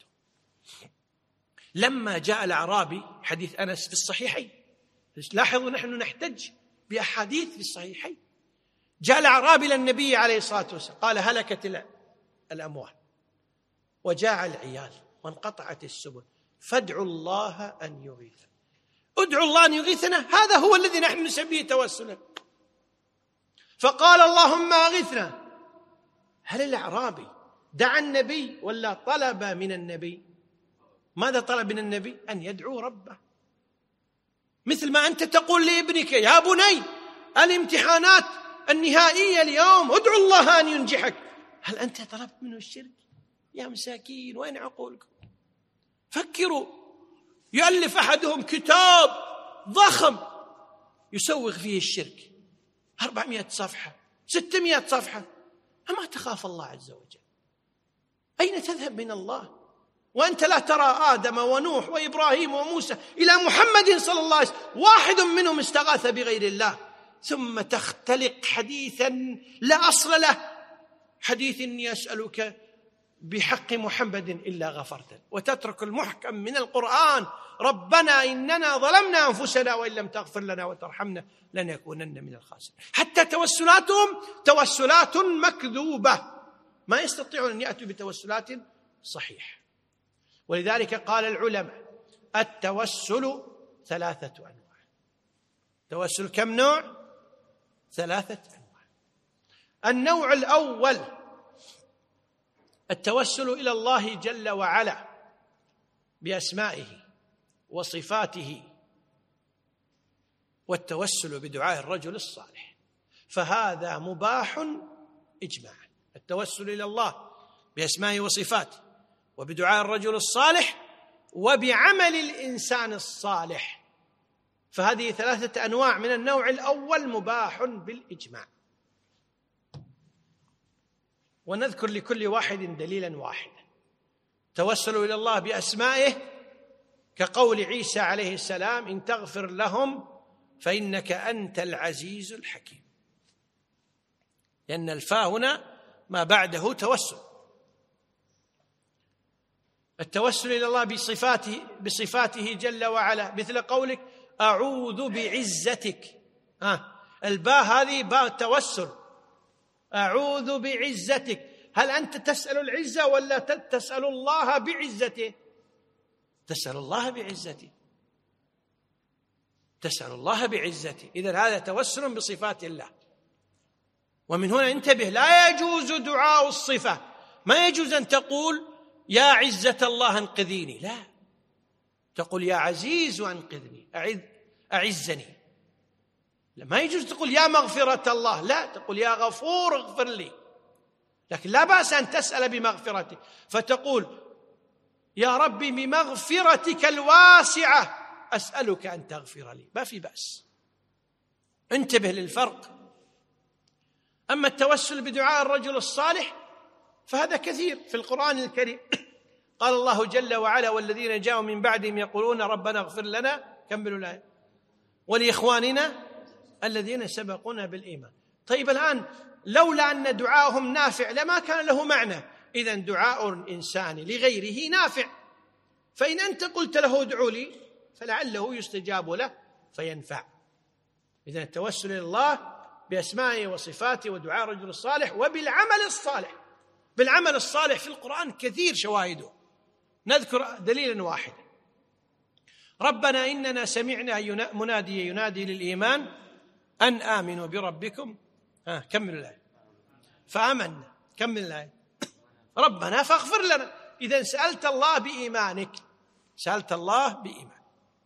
لما جاء الأعرابي، حديث أنس في الصحيحين، لاحظوا نحن نحتج بأحاديث في الصحيحين. جاء الأعرابي إلى النبي عليه الصلاة والسلام قال هلكت الأموال وجاع العيال وانقطعت السبل فادعوا الله أن يغيث. ادعوا الله أن يغيثنا، هذا هو الذي نحن نسميه توسلا. فقال اللهم أغثنا. هل الأعرابي دعا النبي ولا طلب من النبي؟ ماذا طلب من النبي؟ أن يدعو ربه. مثل ما أنت تقول لابنك يا بني الامتحانات النهائية اليوم ادعو الله أن ينجحك، هل أنت طلبت منه الشرك؟ يا مساكين، وين عقولكم؟ فكروا. يؤلف أحدهم كتاب ضخم يسوغ فيه الشرك، 400 صفحة 600 صفحة، أما تخاف الله عز وجل؟ أين تذهب من الله وأنت لا ترى آدم ونوح وإبراهيم وموسى إلى محمد صلى الله عليه وسلم واحد منهم استغاث بغير الله، ثم تختلق حديثا لا أصل له، حديث يسألك بحق محمد إلا غفرت، وتترك المحكم من القرآن ربنا إننا ظلمنا أنفسنا وإن لم تغفر لنا وترحمنا لنكونن من الخاسرين. حتى توسلاتهم توسلات مكذوبة، ما يستطيعون أن يأتوا بتوسلات صحيحة. ولذلك قال العلماء التوسل 3 أنواع. توسل كم نوع؟ 3 أنواع. النوع الأول التوسل إلى الله جل وعلا بأسمائه وصفاته، والتوسل بدعاء الرجل الصالح، فهذا مباح إجماعا. التوسل إلى الله بأسمائه وصفاته وبدعاء الرجل الصالح وبعمل الإنسان الصالح، فهذه 3 أنواع. من النوع الأول مباح بالإجماع، ونذكر لكل واحد دليلا واحدا. توسلوا إلى الله بأسمائه كقول عيسى عليه السلام إن تغفر لهم فإنك أنت العزيز الحكيم، لأن الفاء هنا ما بعده توسل. التوسل إلى الله بصفاته جل وعلا، مثل قولك أعوذ بعزتك، الباء هذه باء التوسل، أعوذ بعزتك. هل أنت تسأل العزة ولا تسأل الله بعزته؟ تسأل الله بعزته، تسأل الله بعزته. إذن هذا توسل بصفات الله. ومن هنا انتبه، لا يجوز دعاء الصفة، ما يجوز أن تقول يا عزة الله انقذيني، لا، تقول يا عزيز أنقذني، أعزني. ما يجوز تقول يا مغفرة الله، لا، تقول يا غفور اغفر لي. لكن لا بأس أن تسأل بمغفرته، فتقول يا ربي بمغفرتك الواسعة أسألك أن تغفر لي، ما في بأس. انتبه للفرق. أما التوسل بدعاء الرجل الصالح فهذا كثير في القرآن الكريم. قال الله جل وعلا والذين جاءوا من بعدهم يقولون ربنا اغفر لنا، كملوا الآية، ولإخواننا الذين سبقونا بالإيمان. طيب الآن لولا أن دعاءهم نافع لما كان له معنى. إذن دعاء الإنسان لغيره نافع، فإن أنت قلت له ادعوا لي فلعله يستجاب له فينفع. إذن التوسل إلى الله بأسمائه وصفاته ودعاء الرجل الصالح وبالعمل الصالح. بالعمل الصالح في القرآن كثير شواهده، نذكر دليلا واحدا: ربنا إننا سمعنا مناديا ينادي للإيمان أن آمنوا بربكم كملوا الآية فآمنا. كمل الآية ربنا فاغفر لنا. إذن سألت الله بإيمانك، سألت الله بإيمان.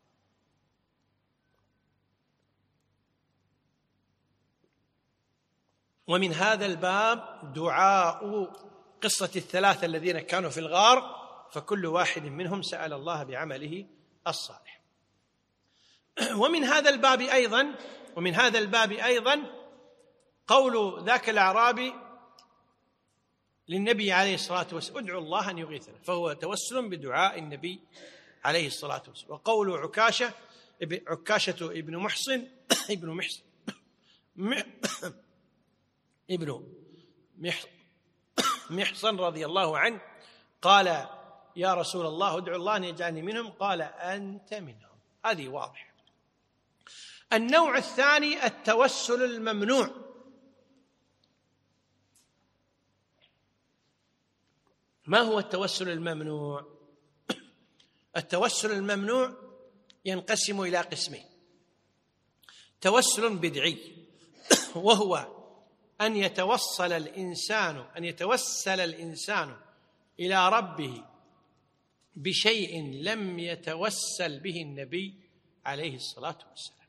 ومن هذا الباب دعاء قصة الثلاثة الذين كانوا في الغار، فكل واحد منهم سأل الله بعمله الصالح. ومن هذا الباب أيضا قول ذاك الأعرابي للنبي عليه الصلاة والسلام: ادعوا الله أن يغيثنا، فهو توسل بدعاء النبي عليه الصلاة والسلام. وقول عكاشة ابن محصن رضي الله عنه قال: يا رسول الله ادعو الله أن يجعلني منهم، قال: أنت منهم. هذه واضحة. النوع الثاني التوسل الممنوع. ما هو التوسل الممنوع؟ التوسل الممنوع ينقسم إلى قسمين: توسل بدعي، وهو أن يتوسل الإنسان إلى ربه بشيء لم يتوسل به النبي عليه الصلاة والسلام.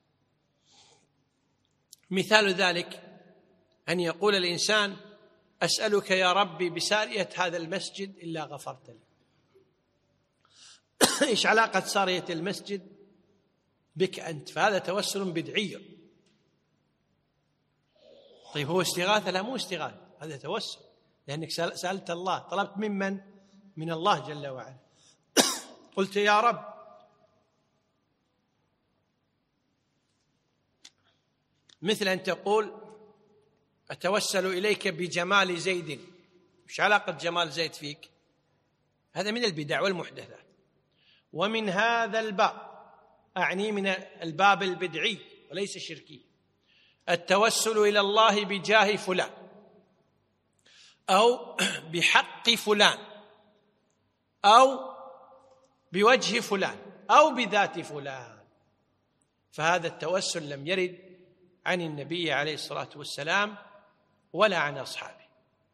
مثال ذلك أن يقول الإنسان: أسألك يا ربي بسارية هذا المسجد إلا غفرت لي. إيش علاقة سارية المسجد بك أنت؟ فهذا توسل بدعي. طيب هو استغاثة؟ لا، مو استغاثة، هذا توسل، لأنك سألت الله. طلبت من الله جل وعلا. قلت يا رب مثل أن تقول: أتوسل إليك بجمال زيد. مش علاقة جمال زيد فيك؟ هذا من البدع والمحدثات. ومن هذا الباب، أعني من الباب البدعي وليس الشركي، التوسل إلى الله بجاه فلان أو بحق فلان أو بوجه فلان أو بذات فلان. فهذا التوسل لم يرد عن النبي عليه الصلاة والسلام ولا عن أصحابه.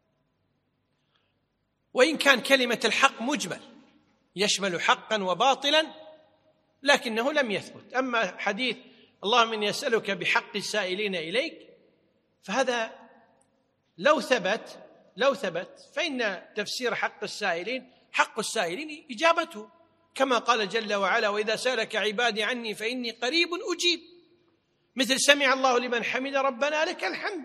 وإن كان كلمة الحق مجمل يشمل حقا وباطلا، لكنه لم يثبت. أما حديث اللهم إني أسألك بحق السائلين إليك، فهذا لو ثبت فإن تفسير حق السائلين إجابته، كما قال جل وعلا: وإذا سألك عبادي عني فإني قريب أجيب، مثل سمع الله لمن حمد ربنا لك الحمد.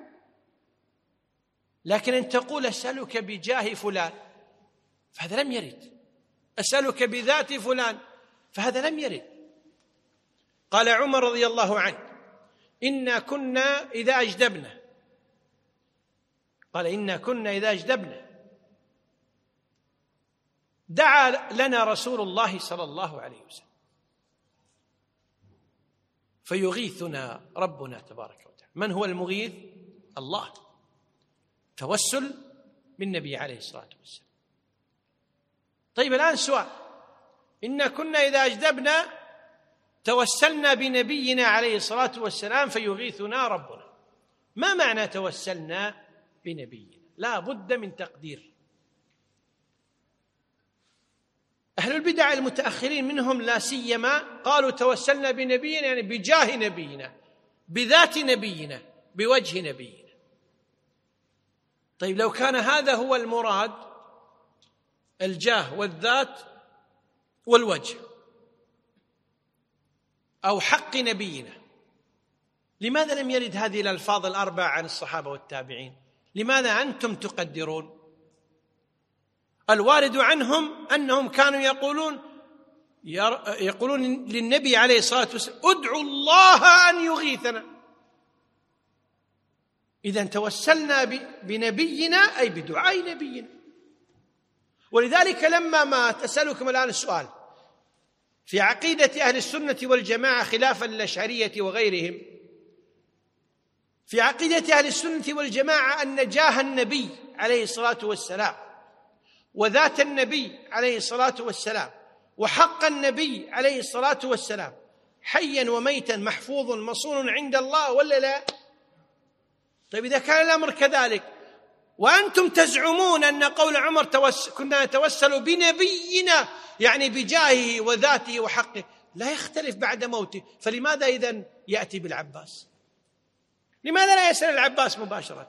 لكن أن تقول أسألك بجاه فلان فهذا لم يرد، أسألك بذات فلان فهذا لم يرد. قال عمر رضي الله عنه: إنا كنا إذا أجدبنا دعا لنا رسول الله صلى الله عليه وسلم فيغيثنا ربنا تبارك وتعالى. من هو المغيث؟ الله. توسل بالنبي عليه الصلاة والسلام. طيب الآن سؤال: إنا كنا إذا أجدبنا توسلنا بنبينا عليه الصلاة والسلام فيغيثنا ربنا. ما معنى توسلنا بنبينا؟ لا بد من تقدير. أهل البدع المتأخرين منهم لا سيما قالوا توسلنا بنبينا، يعني بجاه نبينا، بذات نبينا، بوجه نبينا. طيب لو كان هذا هو المراد، الجاه والذات والوجه أو حق نبينا، لماذا لم يرد هذه الألفاظ الأربع عن الصحابة والتابعين؟ لماذا أنتم تقدرون؟ الوارد عنهم أنهم كانوا يقولون للنبي عليه الصلاة والسلام: ادعوا الله أن يغيثنا. إذن توسلنا بنبينا أي بدعاء نبينا. ولذلك لما مات، أسألكم الآن السؤال، في عقيدة أهل السنة والجماعة خلافا للأشعرية وغيرهم، في عقيدة أهل السنة والجماعة أن جاه النبي عليه الصلاة والسلام وذات النبي عليه الصلاة والسلام وحق النبي عليه الصلاة والسلام حيا وميتا محفوظ مصون عند الله ولا لا؟ طيب إذا كان الأمر كذلك وأنتم تزعمون أن قول عمر كنا نتوسل بنبينا يعني بجاهه وذاته وحقه لا يختلف بعد موته، فلماذا إذن يأتي بالعباس؟ لماذا لا يسأل العباس مباشرة؟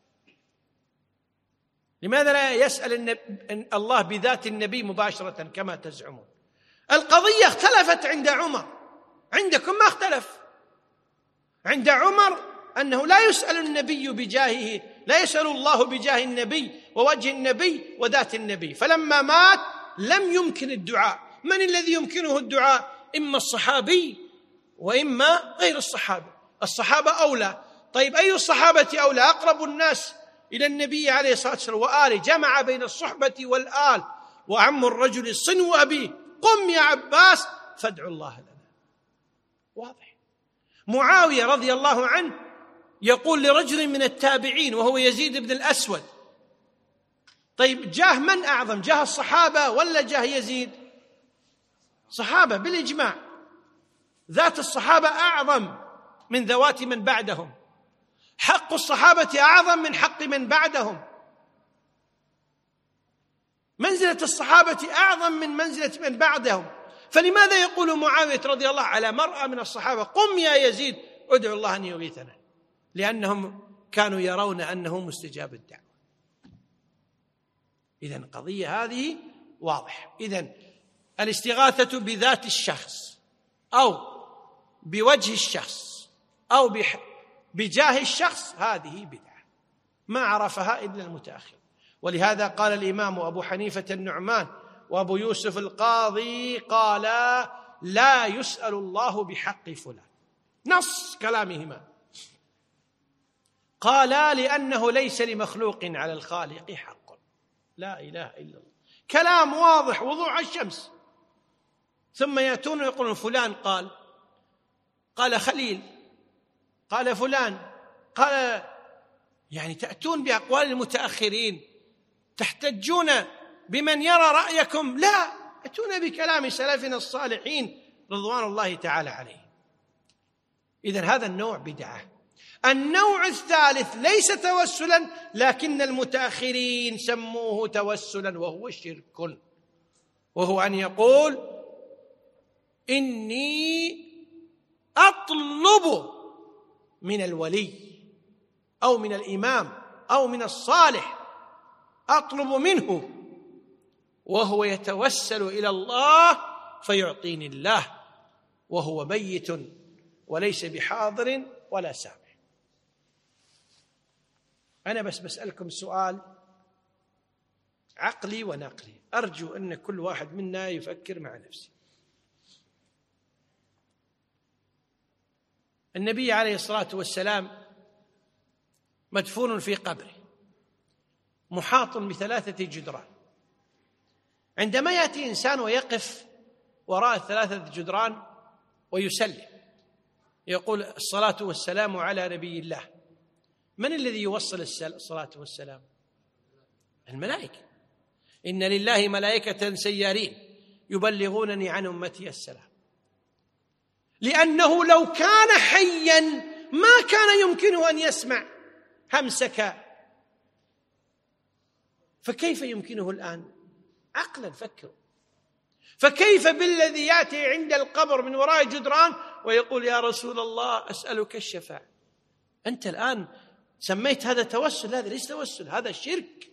لماذا لا يسأل الله بذات النبي مباشرة كما تزعمون؟ القضية اختلفت عند عمر، عندكم ما اختلف. عند عمر أنه لا يسأل النبي بجاهه، لا يسأل الله بجاه النبي ووجه النبي وذات النبي، فلما مات لم يمكن الدعاء. من الذي يمكنه الدعاء؟ إما الصحابي وإما غير الصحابي. الصحابة أولى. طيب أي الصحابة أولى؟ أقرب الناس إلى النبي عليه الصلاة والسلام وآله، جمع بين الصحبة والآل، وعم الرجل صنو أبيه، قم يا عباس فادعوا الله لنا. واضح. معاوية رضي الله عنه يقول لرجل من التابعين وهو يزيد بن الأسود: طيب جاه من أعظم، جاه الصحابة ولا جاه يزيد؟ صحابة بالإجماع، ذات الصحابة أعظم من ذوات من بعدهم، حق الصحابة أعظم من حق من بعدهم، منزلة الصحابة أعظم من منزلة من بعدهم. فلماذا يقول معاوية رضي الله على مرأة من الصحابة: قم يا يزيد ادعو الله أن يغيثنا؟ لأنهم كانوا يرون أنه مستجاب الدعوة. إذن قضية هذه واضحة. إذن الاستغاثة بذات الشخص أو بوجه الشخص أو بجاه الشخص هذه بدعة ما عرفها إلا المتأخر. ولهذا قال الإمام أبو حنيفة النعمان وأبو يوسف القاضي قال: لا يسأل الله بحق فلان، نص كلامهما. قال: لأنه ليس لمخلوق على الخالق حق. لا إله إلا الله، كلام واضح وضوح الشمس. ثم يأتون ويقولون فلان قال خليل، قال فلان قال، يعني تأتون بأقوال المتأخرين تحتجون بمن يرى رأيكم. لا، أتون بكلام سلفنا الصالحين رضوان الله تعالى عليه. إذن هذا النوع بدعة. النوع الثالث ليس توسلا، لكن المتأخرين سموه توسلا وهو شرك، وهو أن يقول: إني أطلب من الولي أو من الإمام أو من الصالح، أطلب منه، وهو يتوسل إلى الله فيعطيني الله وهو ميت وليس بحاضر ولا سامع. أنا بس بسألكم سؤال عقلي ونقلي، أرجو أن كل واحد منا يفكر مع نفسه. النبي عليه الصلاة والسلام مدفون في قبره محاط ب3 جدران. عندما يأتي إنسان ويقف وراء 3 جدران ويسلم يقول: الصلاة والسلام على نبي الله، من الذي يوصل الصلاة والسلام؟ الملائكة. إن لله ملائكة سيارين يبلغونني عن أمتي السلام. لأنه لو كان حيا ما كان يمكنه أن يسمع همسك، فكيف يمكنه الآن؟ عقلا فكروا. فكيف بالذي يأتي عند القبر من وراء جدران ويقول: يا رسول الله أسألك الشفاعة؟ أنت الآن سميت هذا توسل، هذا ليس توسل، هذا شرك.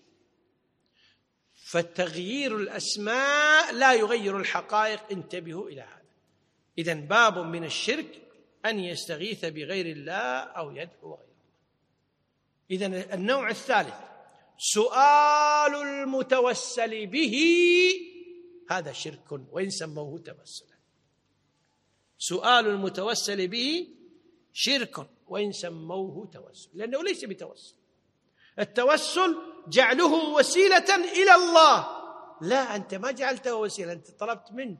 فتغيير الأسماء لا يغير الحقائق، انتبهوا إلى هذا. إذن باب من الشرك أن يستغيث بغير الله أو يدعو غير الله. إذن النوع الثالث سؤال المتوسل به، هذا شرك وإن سموه توسلا. سؤال المتوسل به شرك وإن سموه توسل، لأنه ليس بتوسل. التوسل جعله وسيلة إلى الله، لا، أنت ما جعلته وسيلة، أنت طلبت منه.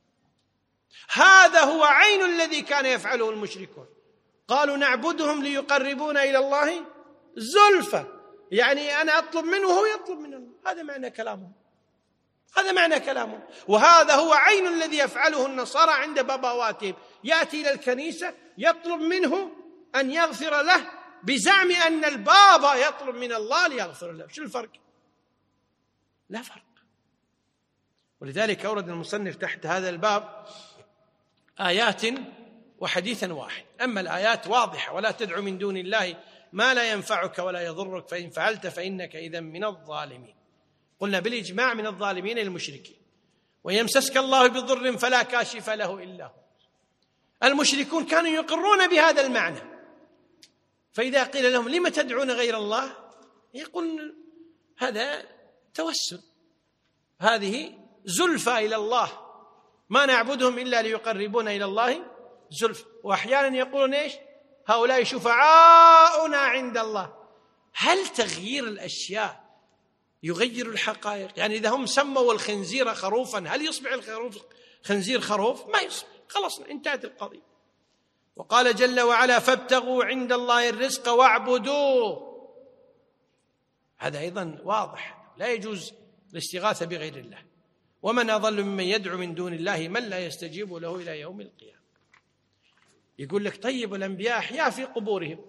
هذا هو عين الذي كان يفعله المشركون، قالوا نعبدهم ليقربونا إلى الله زلفى، يعني أنا أطلب منه وهو يطلب من الله. هذا معنى كلامهم، هذا معنى كلامهم. وهذا هو عين الذي يفعله النصارى عند باباواتهم، يأتي إلى الكنيسة يطلب منه أن يغفر له بزعم أن البابا يطلب من الله ليغفر له. شو الفرق؟ لا فرق. ولذلك أورد المصنف تحت هذا الباب آيات وحديثا واحد. أما الآيات واضحة: ولا تدع من دون الله ما لا ينفعك ولا يضرك فإن فعلت فإنك إذا من الظالمين. قلنا بالإجماع من الظالمين المشركين. ويمسسك الله بضر فلا كاشف له إلا هو. المشركون كانوا يقرون بهذا المعنى، فإذا قيل لهم لم تدعون غير الله يقول هذا توسل، هذه زلفى إلى الله، ما نعبدهم إلا ليقربونا إلى الله زلفى. وأحيانا يقولون إيش؟ هؤلاء شفعاؤنا عند الله. هل تغيير الأشياء يغير الحقائق؟ يعني إذا هم سموا الخنزير خروفا، هل يصبح الخنزير خروف؟ ما يصبح، خلص انتهت القضية. وقال جل وعلا: فابتغوا عند الله الرزق واعبدوه. هذا أيضا واضح، لا يجوز الاستغاثة بغير الله. ومن أضل ممن يدعو من دون الله من لا يستجيب له إلى يوم القيامة. يقول لك طيب الأنبياء أحياء في قبورهم،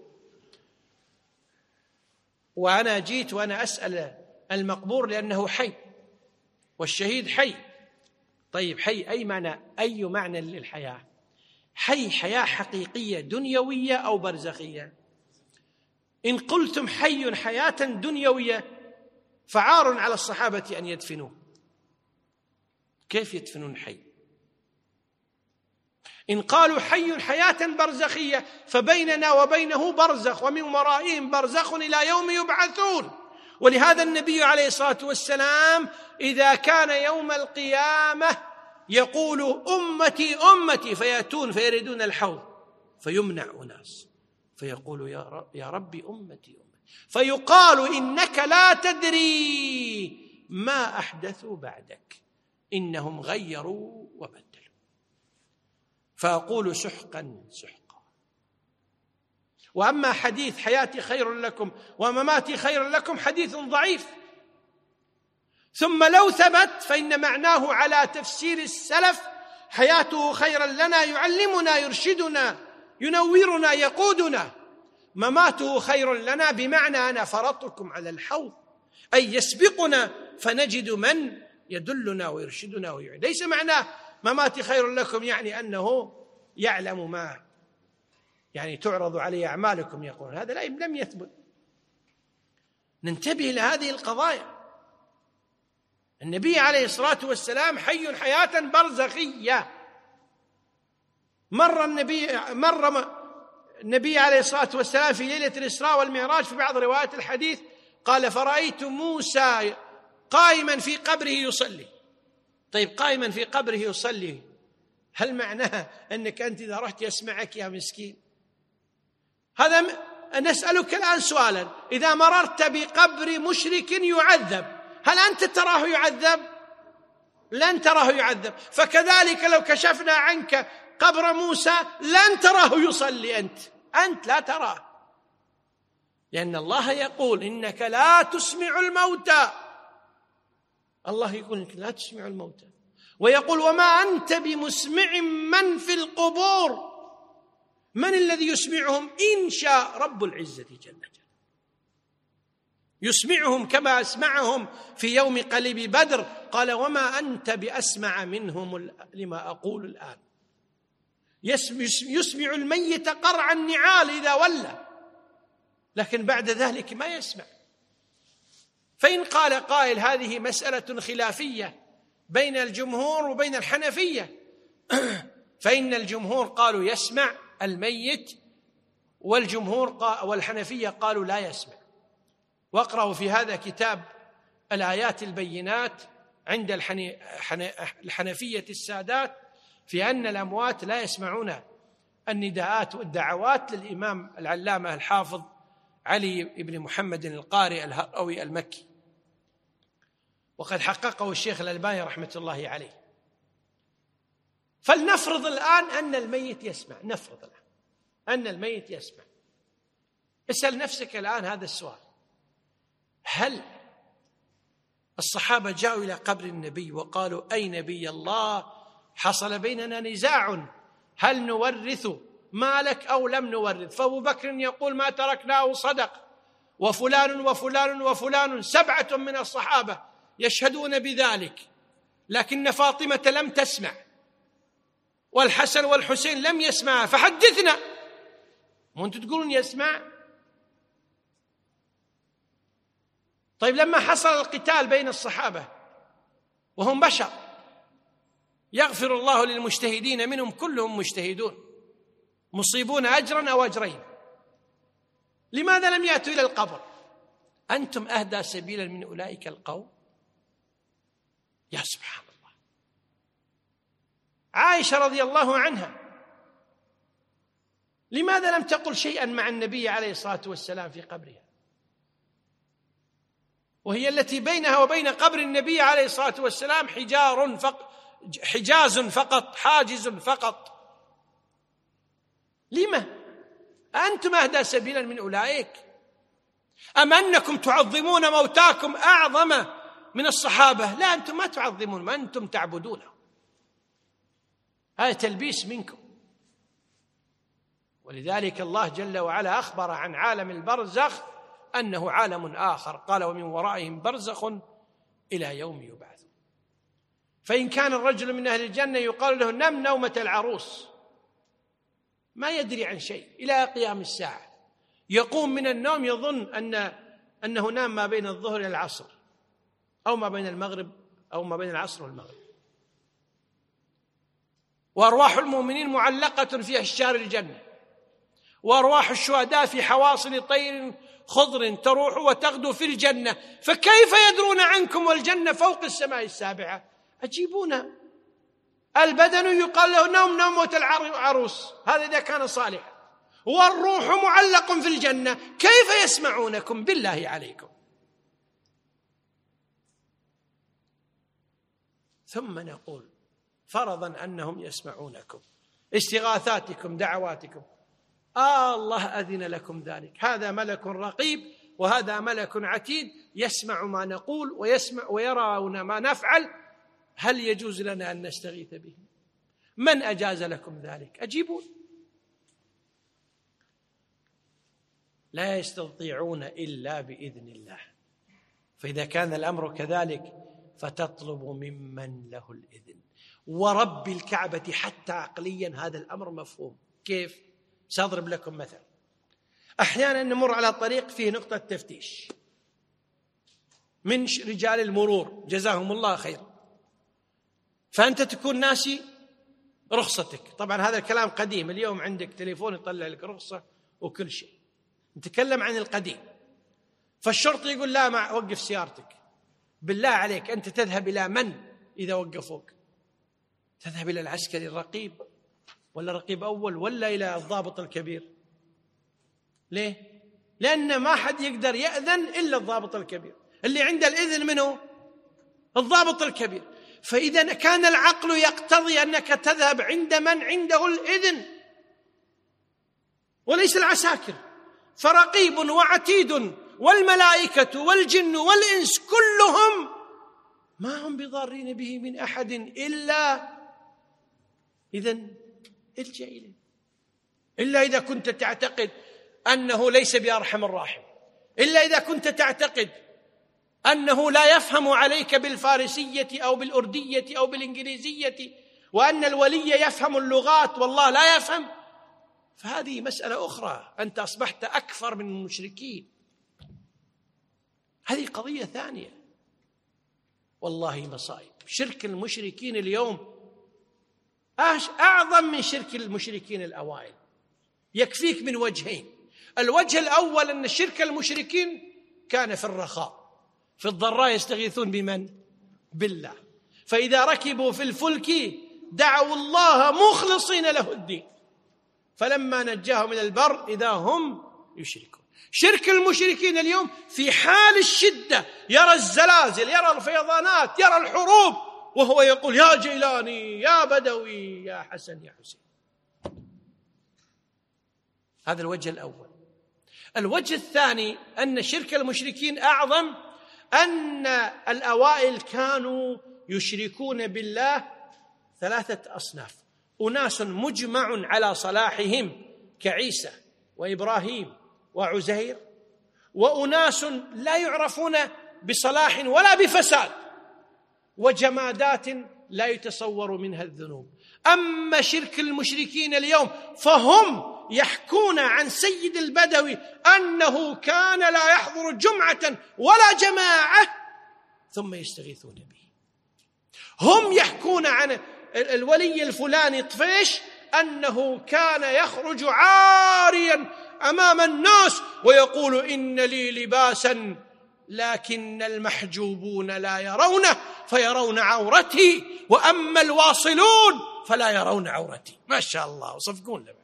وأنا جيت وأنا أسأل المقبور لأنه حي والشهيد حي. طيب حي أي معنى للحياة؟ حي حياة حقيقية دنيوية أو برزخية؟ إن قلتم حي حياة دنيوية فعار على الصحابة أن يدفنوه. كيف يدفنون حي؟ إن قالوا حي حياة برزخية فبيننا وبينه برزخ ومن ورائهم برزخ إلى يوم يبعثون. ولهذا النبي عليه الصلاة والسلام إذا كان يوم القيامة يقول أمتي أمتي، فيأتون فيردون الحوض فيمنع أناس، فيقول يا ربي أمتي أمتي، فيقال إنك لا تدري ما أحدثوا بعدك إنهم غيروا وبدلوا. فأقول سحقا سحقا. وأما حديث حياتي خير لكم ومماتي خير لكم حديث ضعيف، ثم لو ثبت فإن معناه على تفسير السلف: حياته خيرا لنا يعلمنا يرشدنا ينورنا يقودنا، مماته خير لنا بمعنى أنا فرطكم على الحوض، أي يسبقنا فنجد من يدلنا ويرشدنا ويعين. ليس معناه مماتي خير لكم يعني أنه يعلم ما يعني تعرض عليه أعمالكم، يقول هذا لم يثبت. ننتبه لهذه القضايا. النبي عليه الصلاة والسلام حي حياة برزخية. مر النبي عليه الصلاة والسلام في ليلة الإسراء والمعراج في بعض روايات الحديث قال: فرأيت موسى قائما في قبره يصلي. طيب قائما في قبره يصلي، هل معناها أنك أنت إذا رحت يسمعك يا مسكين؟ هذا نسألك الآن سؤالا: إذا مررت بقبر مشرك يعذب، هل أنت تراه يعذب؟ لن تراه يعذب. فكذلك لو كشفنا عنك قبر موسى لن تراه يصلي، أنت لا تراه، لأن الله يقول إنك لا تسمع الموتى. الله يقول إنك لا تسمع الموتى، ويقول وما أنت بمسمع من في القبور. من الذي يسمعهم؟ إن شاء رب العزة جل جلاله، يسمعهم كما أسمعهم في يوم قليب بدر. قال وما أنت بأسمع منهم لما أقول الآن. يسمع الميت قرع النعال إذا ولى، لكن بعد ذلك ما يسمع. فإن قال قائل هذه مسألة خلافية بين الجمهور وبين الحنفية، فإن الجمهور قالوا يسمع الميت، والحنفية قالوا لا يسمع. واقرأوا في هذا كتاب الآيات البينات عند الحنفية السادات في أن الأموات لا يسمعون النداءات والدعوات للإمام العلامة الحافظ علي بن محمد القارئ الهروي المكي، وقد حققه الشيخ الألباني رحمة الله عليه. فلنفرض الآن أن الميت يسمع، نفرض الآن أن الميت يسمع. اسأل نفسك الآن هذا السؤال: هل الصحابة جاءوا إلى قبر النبي وقالوا أي نبي الله حصل بيننا نزاع هل نورث مالك أو لم نورث؟ فأبو بكر يقول ما تركناه صدق، وفلان وفلان وفلان 7 من الصحابة يشهدون بذلك، لكن فاطمة لم تسمع والحسن والحسين لم يسمعا، فحدثنا. وأنتم تقولون يسمع؟ طيب لما حصل القتال بين الصحابة وهم بشر، يغفر الله للمجتهدين منهم كلهم مجتهدون مصيبون أجرا أو أجرين، لماذا لم يأتوا إلى القبر؟ أنتم أهدى سبيلا من أولئك القوم. يا سبحان الله. عائشة رضي الله عنها لماذا لم تقل شيئا مع النبي عليه الصلاة والسلام في قبرها، وهي التي بينها وبين قبر النبي عليه الصلاة والسلام حجاز فقط، حاجز فقط؟ لما؟ أنتم أهدى سبيلا من أولئك؟ أم أنكم تعظمون موتاكم أعظم من الصحابة؟ لا، أنتم ما تعظمون، ما أنتم تعبدونه. هذا تلبيس منكم. ولذلك الله جل وعلا أخبر عن عالم البرزخ أنه عالم آخر، قال ومن ورائهم برزخ إلى يوم يبعث. فإن كان الرجل من أهل الجنة يقال له نم نومة العروس، ما يدري عن شيء إلى قيام الساعة، يقوم من النوم يظن أنه نام ما بين الظهر إلى العصر، أو ما بين المغرب أو ما بين العصر والمغرب. وأرواح المؤمنين معلقة في أشجار الجنة، وأرواح الشهداء في حواصل طير خضر تروح وتغدو في الجنة، فكيف يدرون عنكم والجنة فوق السماء السابعة؟ أجيبونا. البدن يقال له نوم نومة العروس، هذا إذا كان صالحا، والروح معلق في الجنة، كيف يسمعونكم بالله عليكم؟ ثم نقول فرضا أنهم يسمعونكم، استغاثاتكم دعواتكم، الله أذن لكم ذلك، هذا ملك رقيب وهذا ملك عتيد يسمع ما نقول ويرون ما نفعل، هل يجوز لنا أن نستغيث به؟ من أجاز لكم ذلك؟ أجيبون. لا يستطيعون إلا بإذن الله. فإذا كان الأمر كذلك فتطلب ممن له الإذن. ورب الكعبة حتى عقليا هذا الأمر مفهوم. كيف؟ سأضرب لكم مثل. أحيانا نمر على طريق فيه نقطة تفتيش من رجال المرور جزاهم الله خير، فأنت تكون ناسي رخصتك. طبعا هذا الكلام قديم، اليوم عندك تليفون يطلع لك رخصة وكل شيء، نتكلم عن القديم. فالشرطي يقول لا وقف سيارتك. بالله عليك أنت تذهب إلى من إذا وقفوك؟ تذهب إلى العسكري الرقيب ولا رقيب أول ولا إلى الضابط الكبير؟ ليه؟ لأن ما حد يقدر يأذن إلا الضابط الكبير، اللي عنده الإذن منه الضابط الكبير. فإذا كان العقل يقتضي أنك تذهب عند من عنده الإذن وليس العساكر. فرقيب وعتيد والملائكة والجن والإنس كلهم ما هم بضارين به من أحد إلا إذن الجأ إليه، إلا إذا كنت تعتقد أنه ليس بأرحم الراحم، إلا إذا كنت تعتقد أنه لا يفهم عليك بالفارسية أو بالأردية أو بالإنجليزية، وأن الولي يفهم اللغات والله لا يفهم، فهذه مسألة أخرى، أنت أصبحت أكثر من المشركين، هذه قضية ثانية. والله مصائب شرك المشركين اليوم أعظم من شرك المشركين الأوائل. يكفيك من وجهين. الوجه الأول أن شرك المشركين كان في الرخاء، في الضراء يستغيثون بمن؟ بالله. فإذا ركبوا في الفلك دعوا الله مخلصين له الدين، فلما نجاهم إلى البر إذا هم يشركون. شرك المشركين اليوم في حال الشدة يرى الزلازل، يرى الفيضانات، يرى الحروب، وهو يقول يا جيلاني يا بدوي يا حسن يا حسين. هذا الوجه الأول. الوجه الثاني أن شرك المشركين أعظم، أن الأوائل كانوا يشركون بالله 3 أصناف: أناس مجمع على صلاحهم كعيسى وإبراهيم وعزير، وأناس لا يعرفون بصلاح ولا بفساد، وجمادات لا يتصور منها الذنوب. أما شرك المشركين اليوم فهم يحكون عن سيد البدوي أنه كان لا يحضر جمعة ولا جماعة ثم يستغيثون به. هم يحكون عن الولي الفلاني طفيش أنه كان يخرج عاريا أمام الناس ويقول إن لي لباسا لكن المحجوبون لا يرونه فيرون عورتي، وأما الواصلون فلا يرون عورتي. ما شاء الله، وصفقون له.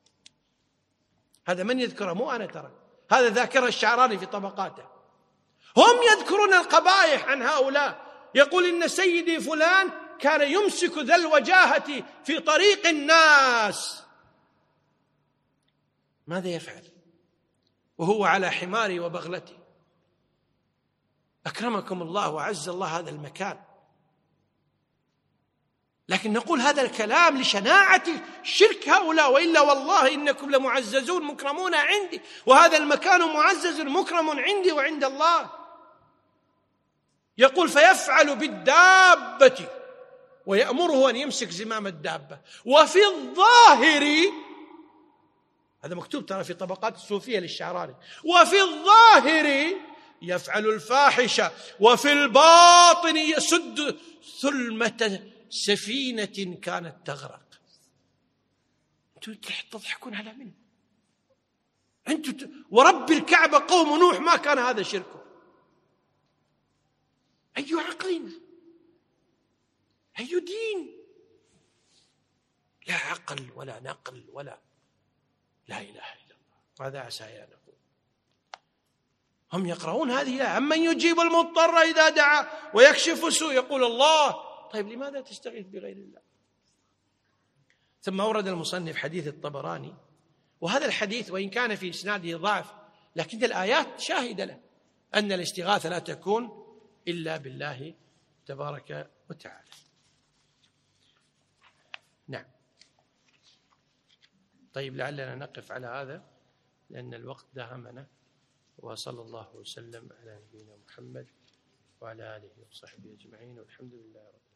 هذا من يذكره؟ مو أنا ترى، هذا ذاكره الشعراني في طبقاته. هم يذكرون القبائح عن هؤلاء، يقول إن سيدي فلان كان يمسك ذا الوجاهة في طريق الناس. ماذا يفعل وهو على حماري وبغلتي؟ أكرمكم الله وعز الله هذا المكان، لكن نقول هذا الكلام لشناعة شرك هؤلاء، وإلا والله إنكم لمعززون مكرمون عندي، وهذا المكان معزز مكرم عندي وعند الله. يقول فيفعل بالدابة ويأمره أن يمسك زمام الدابة، وفي الظاهر، هذا مكتوب ترى في طبقات الصوفية للشعراني، وفي الظاهر يفعل الفاحشة، وفي الباطن يسد ثلمة سفينة كانت تغرق. أنتم تضحكون على من؟ أنتم ورب الكعبة قوم نوح ما كان هذا شركه. أي عقل، أي دين، لا عقل ولا نقل ولا لا إله إلا الله. هذا عسى أن نقول. هم يقرؤون هذه الآية: أمن يجيب المضطر إذا دعا ويكشف السوء، يقول الله. طيب لماذا تستغيث بغير الله؟ ثم أورد المصنف حديث الطبراني، وهذا الحديث وإن كان في إسناده ضعف لكن الآيات شاهدة له أن الاستغاثة لا تكون إلا بالله تبارك وتعالى. نعم. طيب لعلنا نقف على هذا لأن الوقت داهمنا، وصلى الله وسلم على نبينا محمد وعلى آله وصحبه أجمعين، والحمد لله رب العالمين.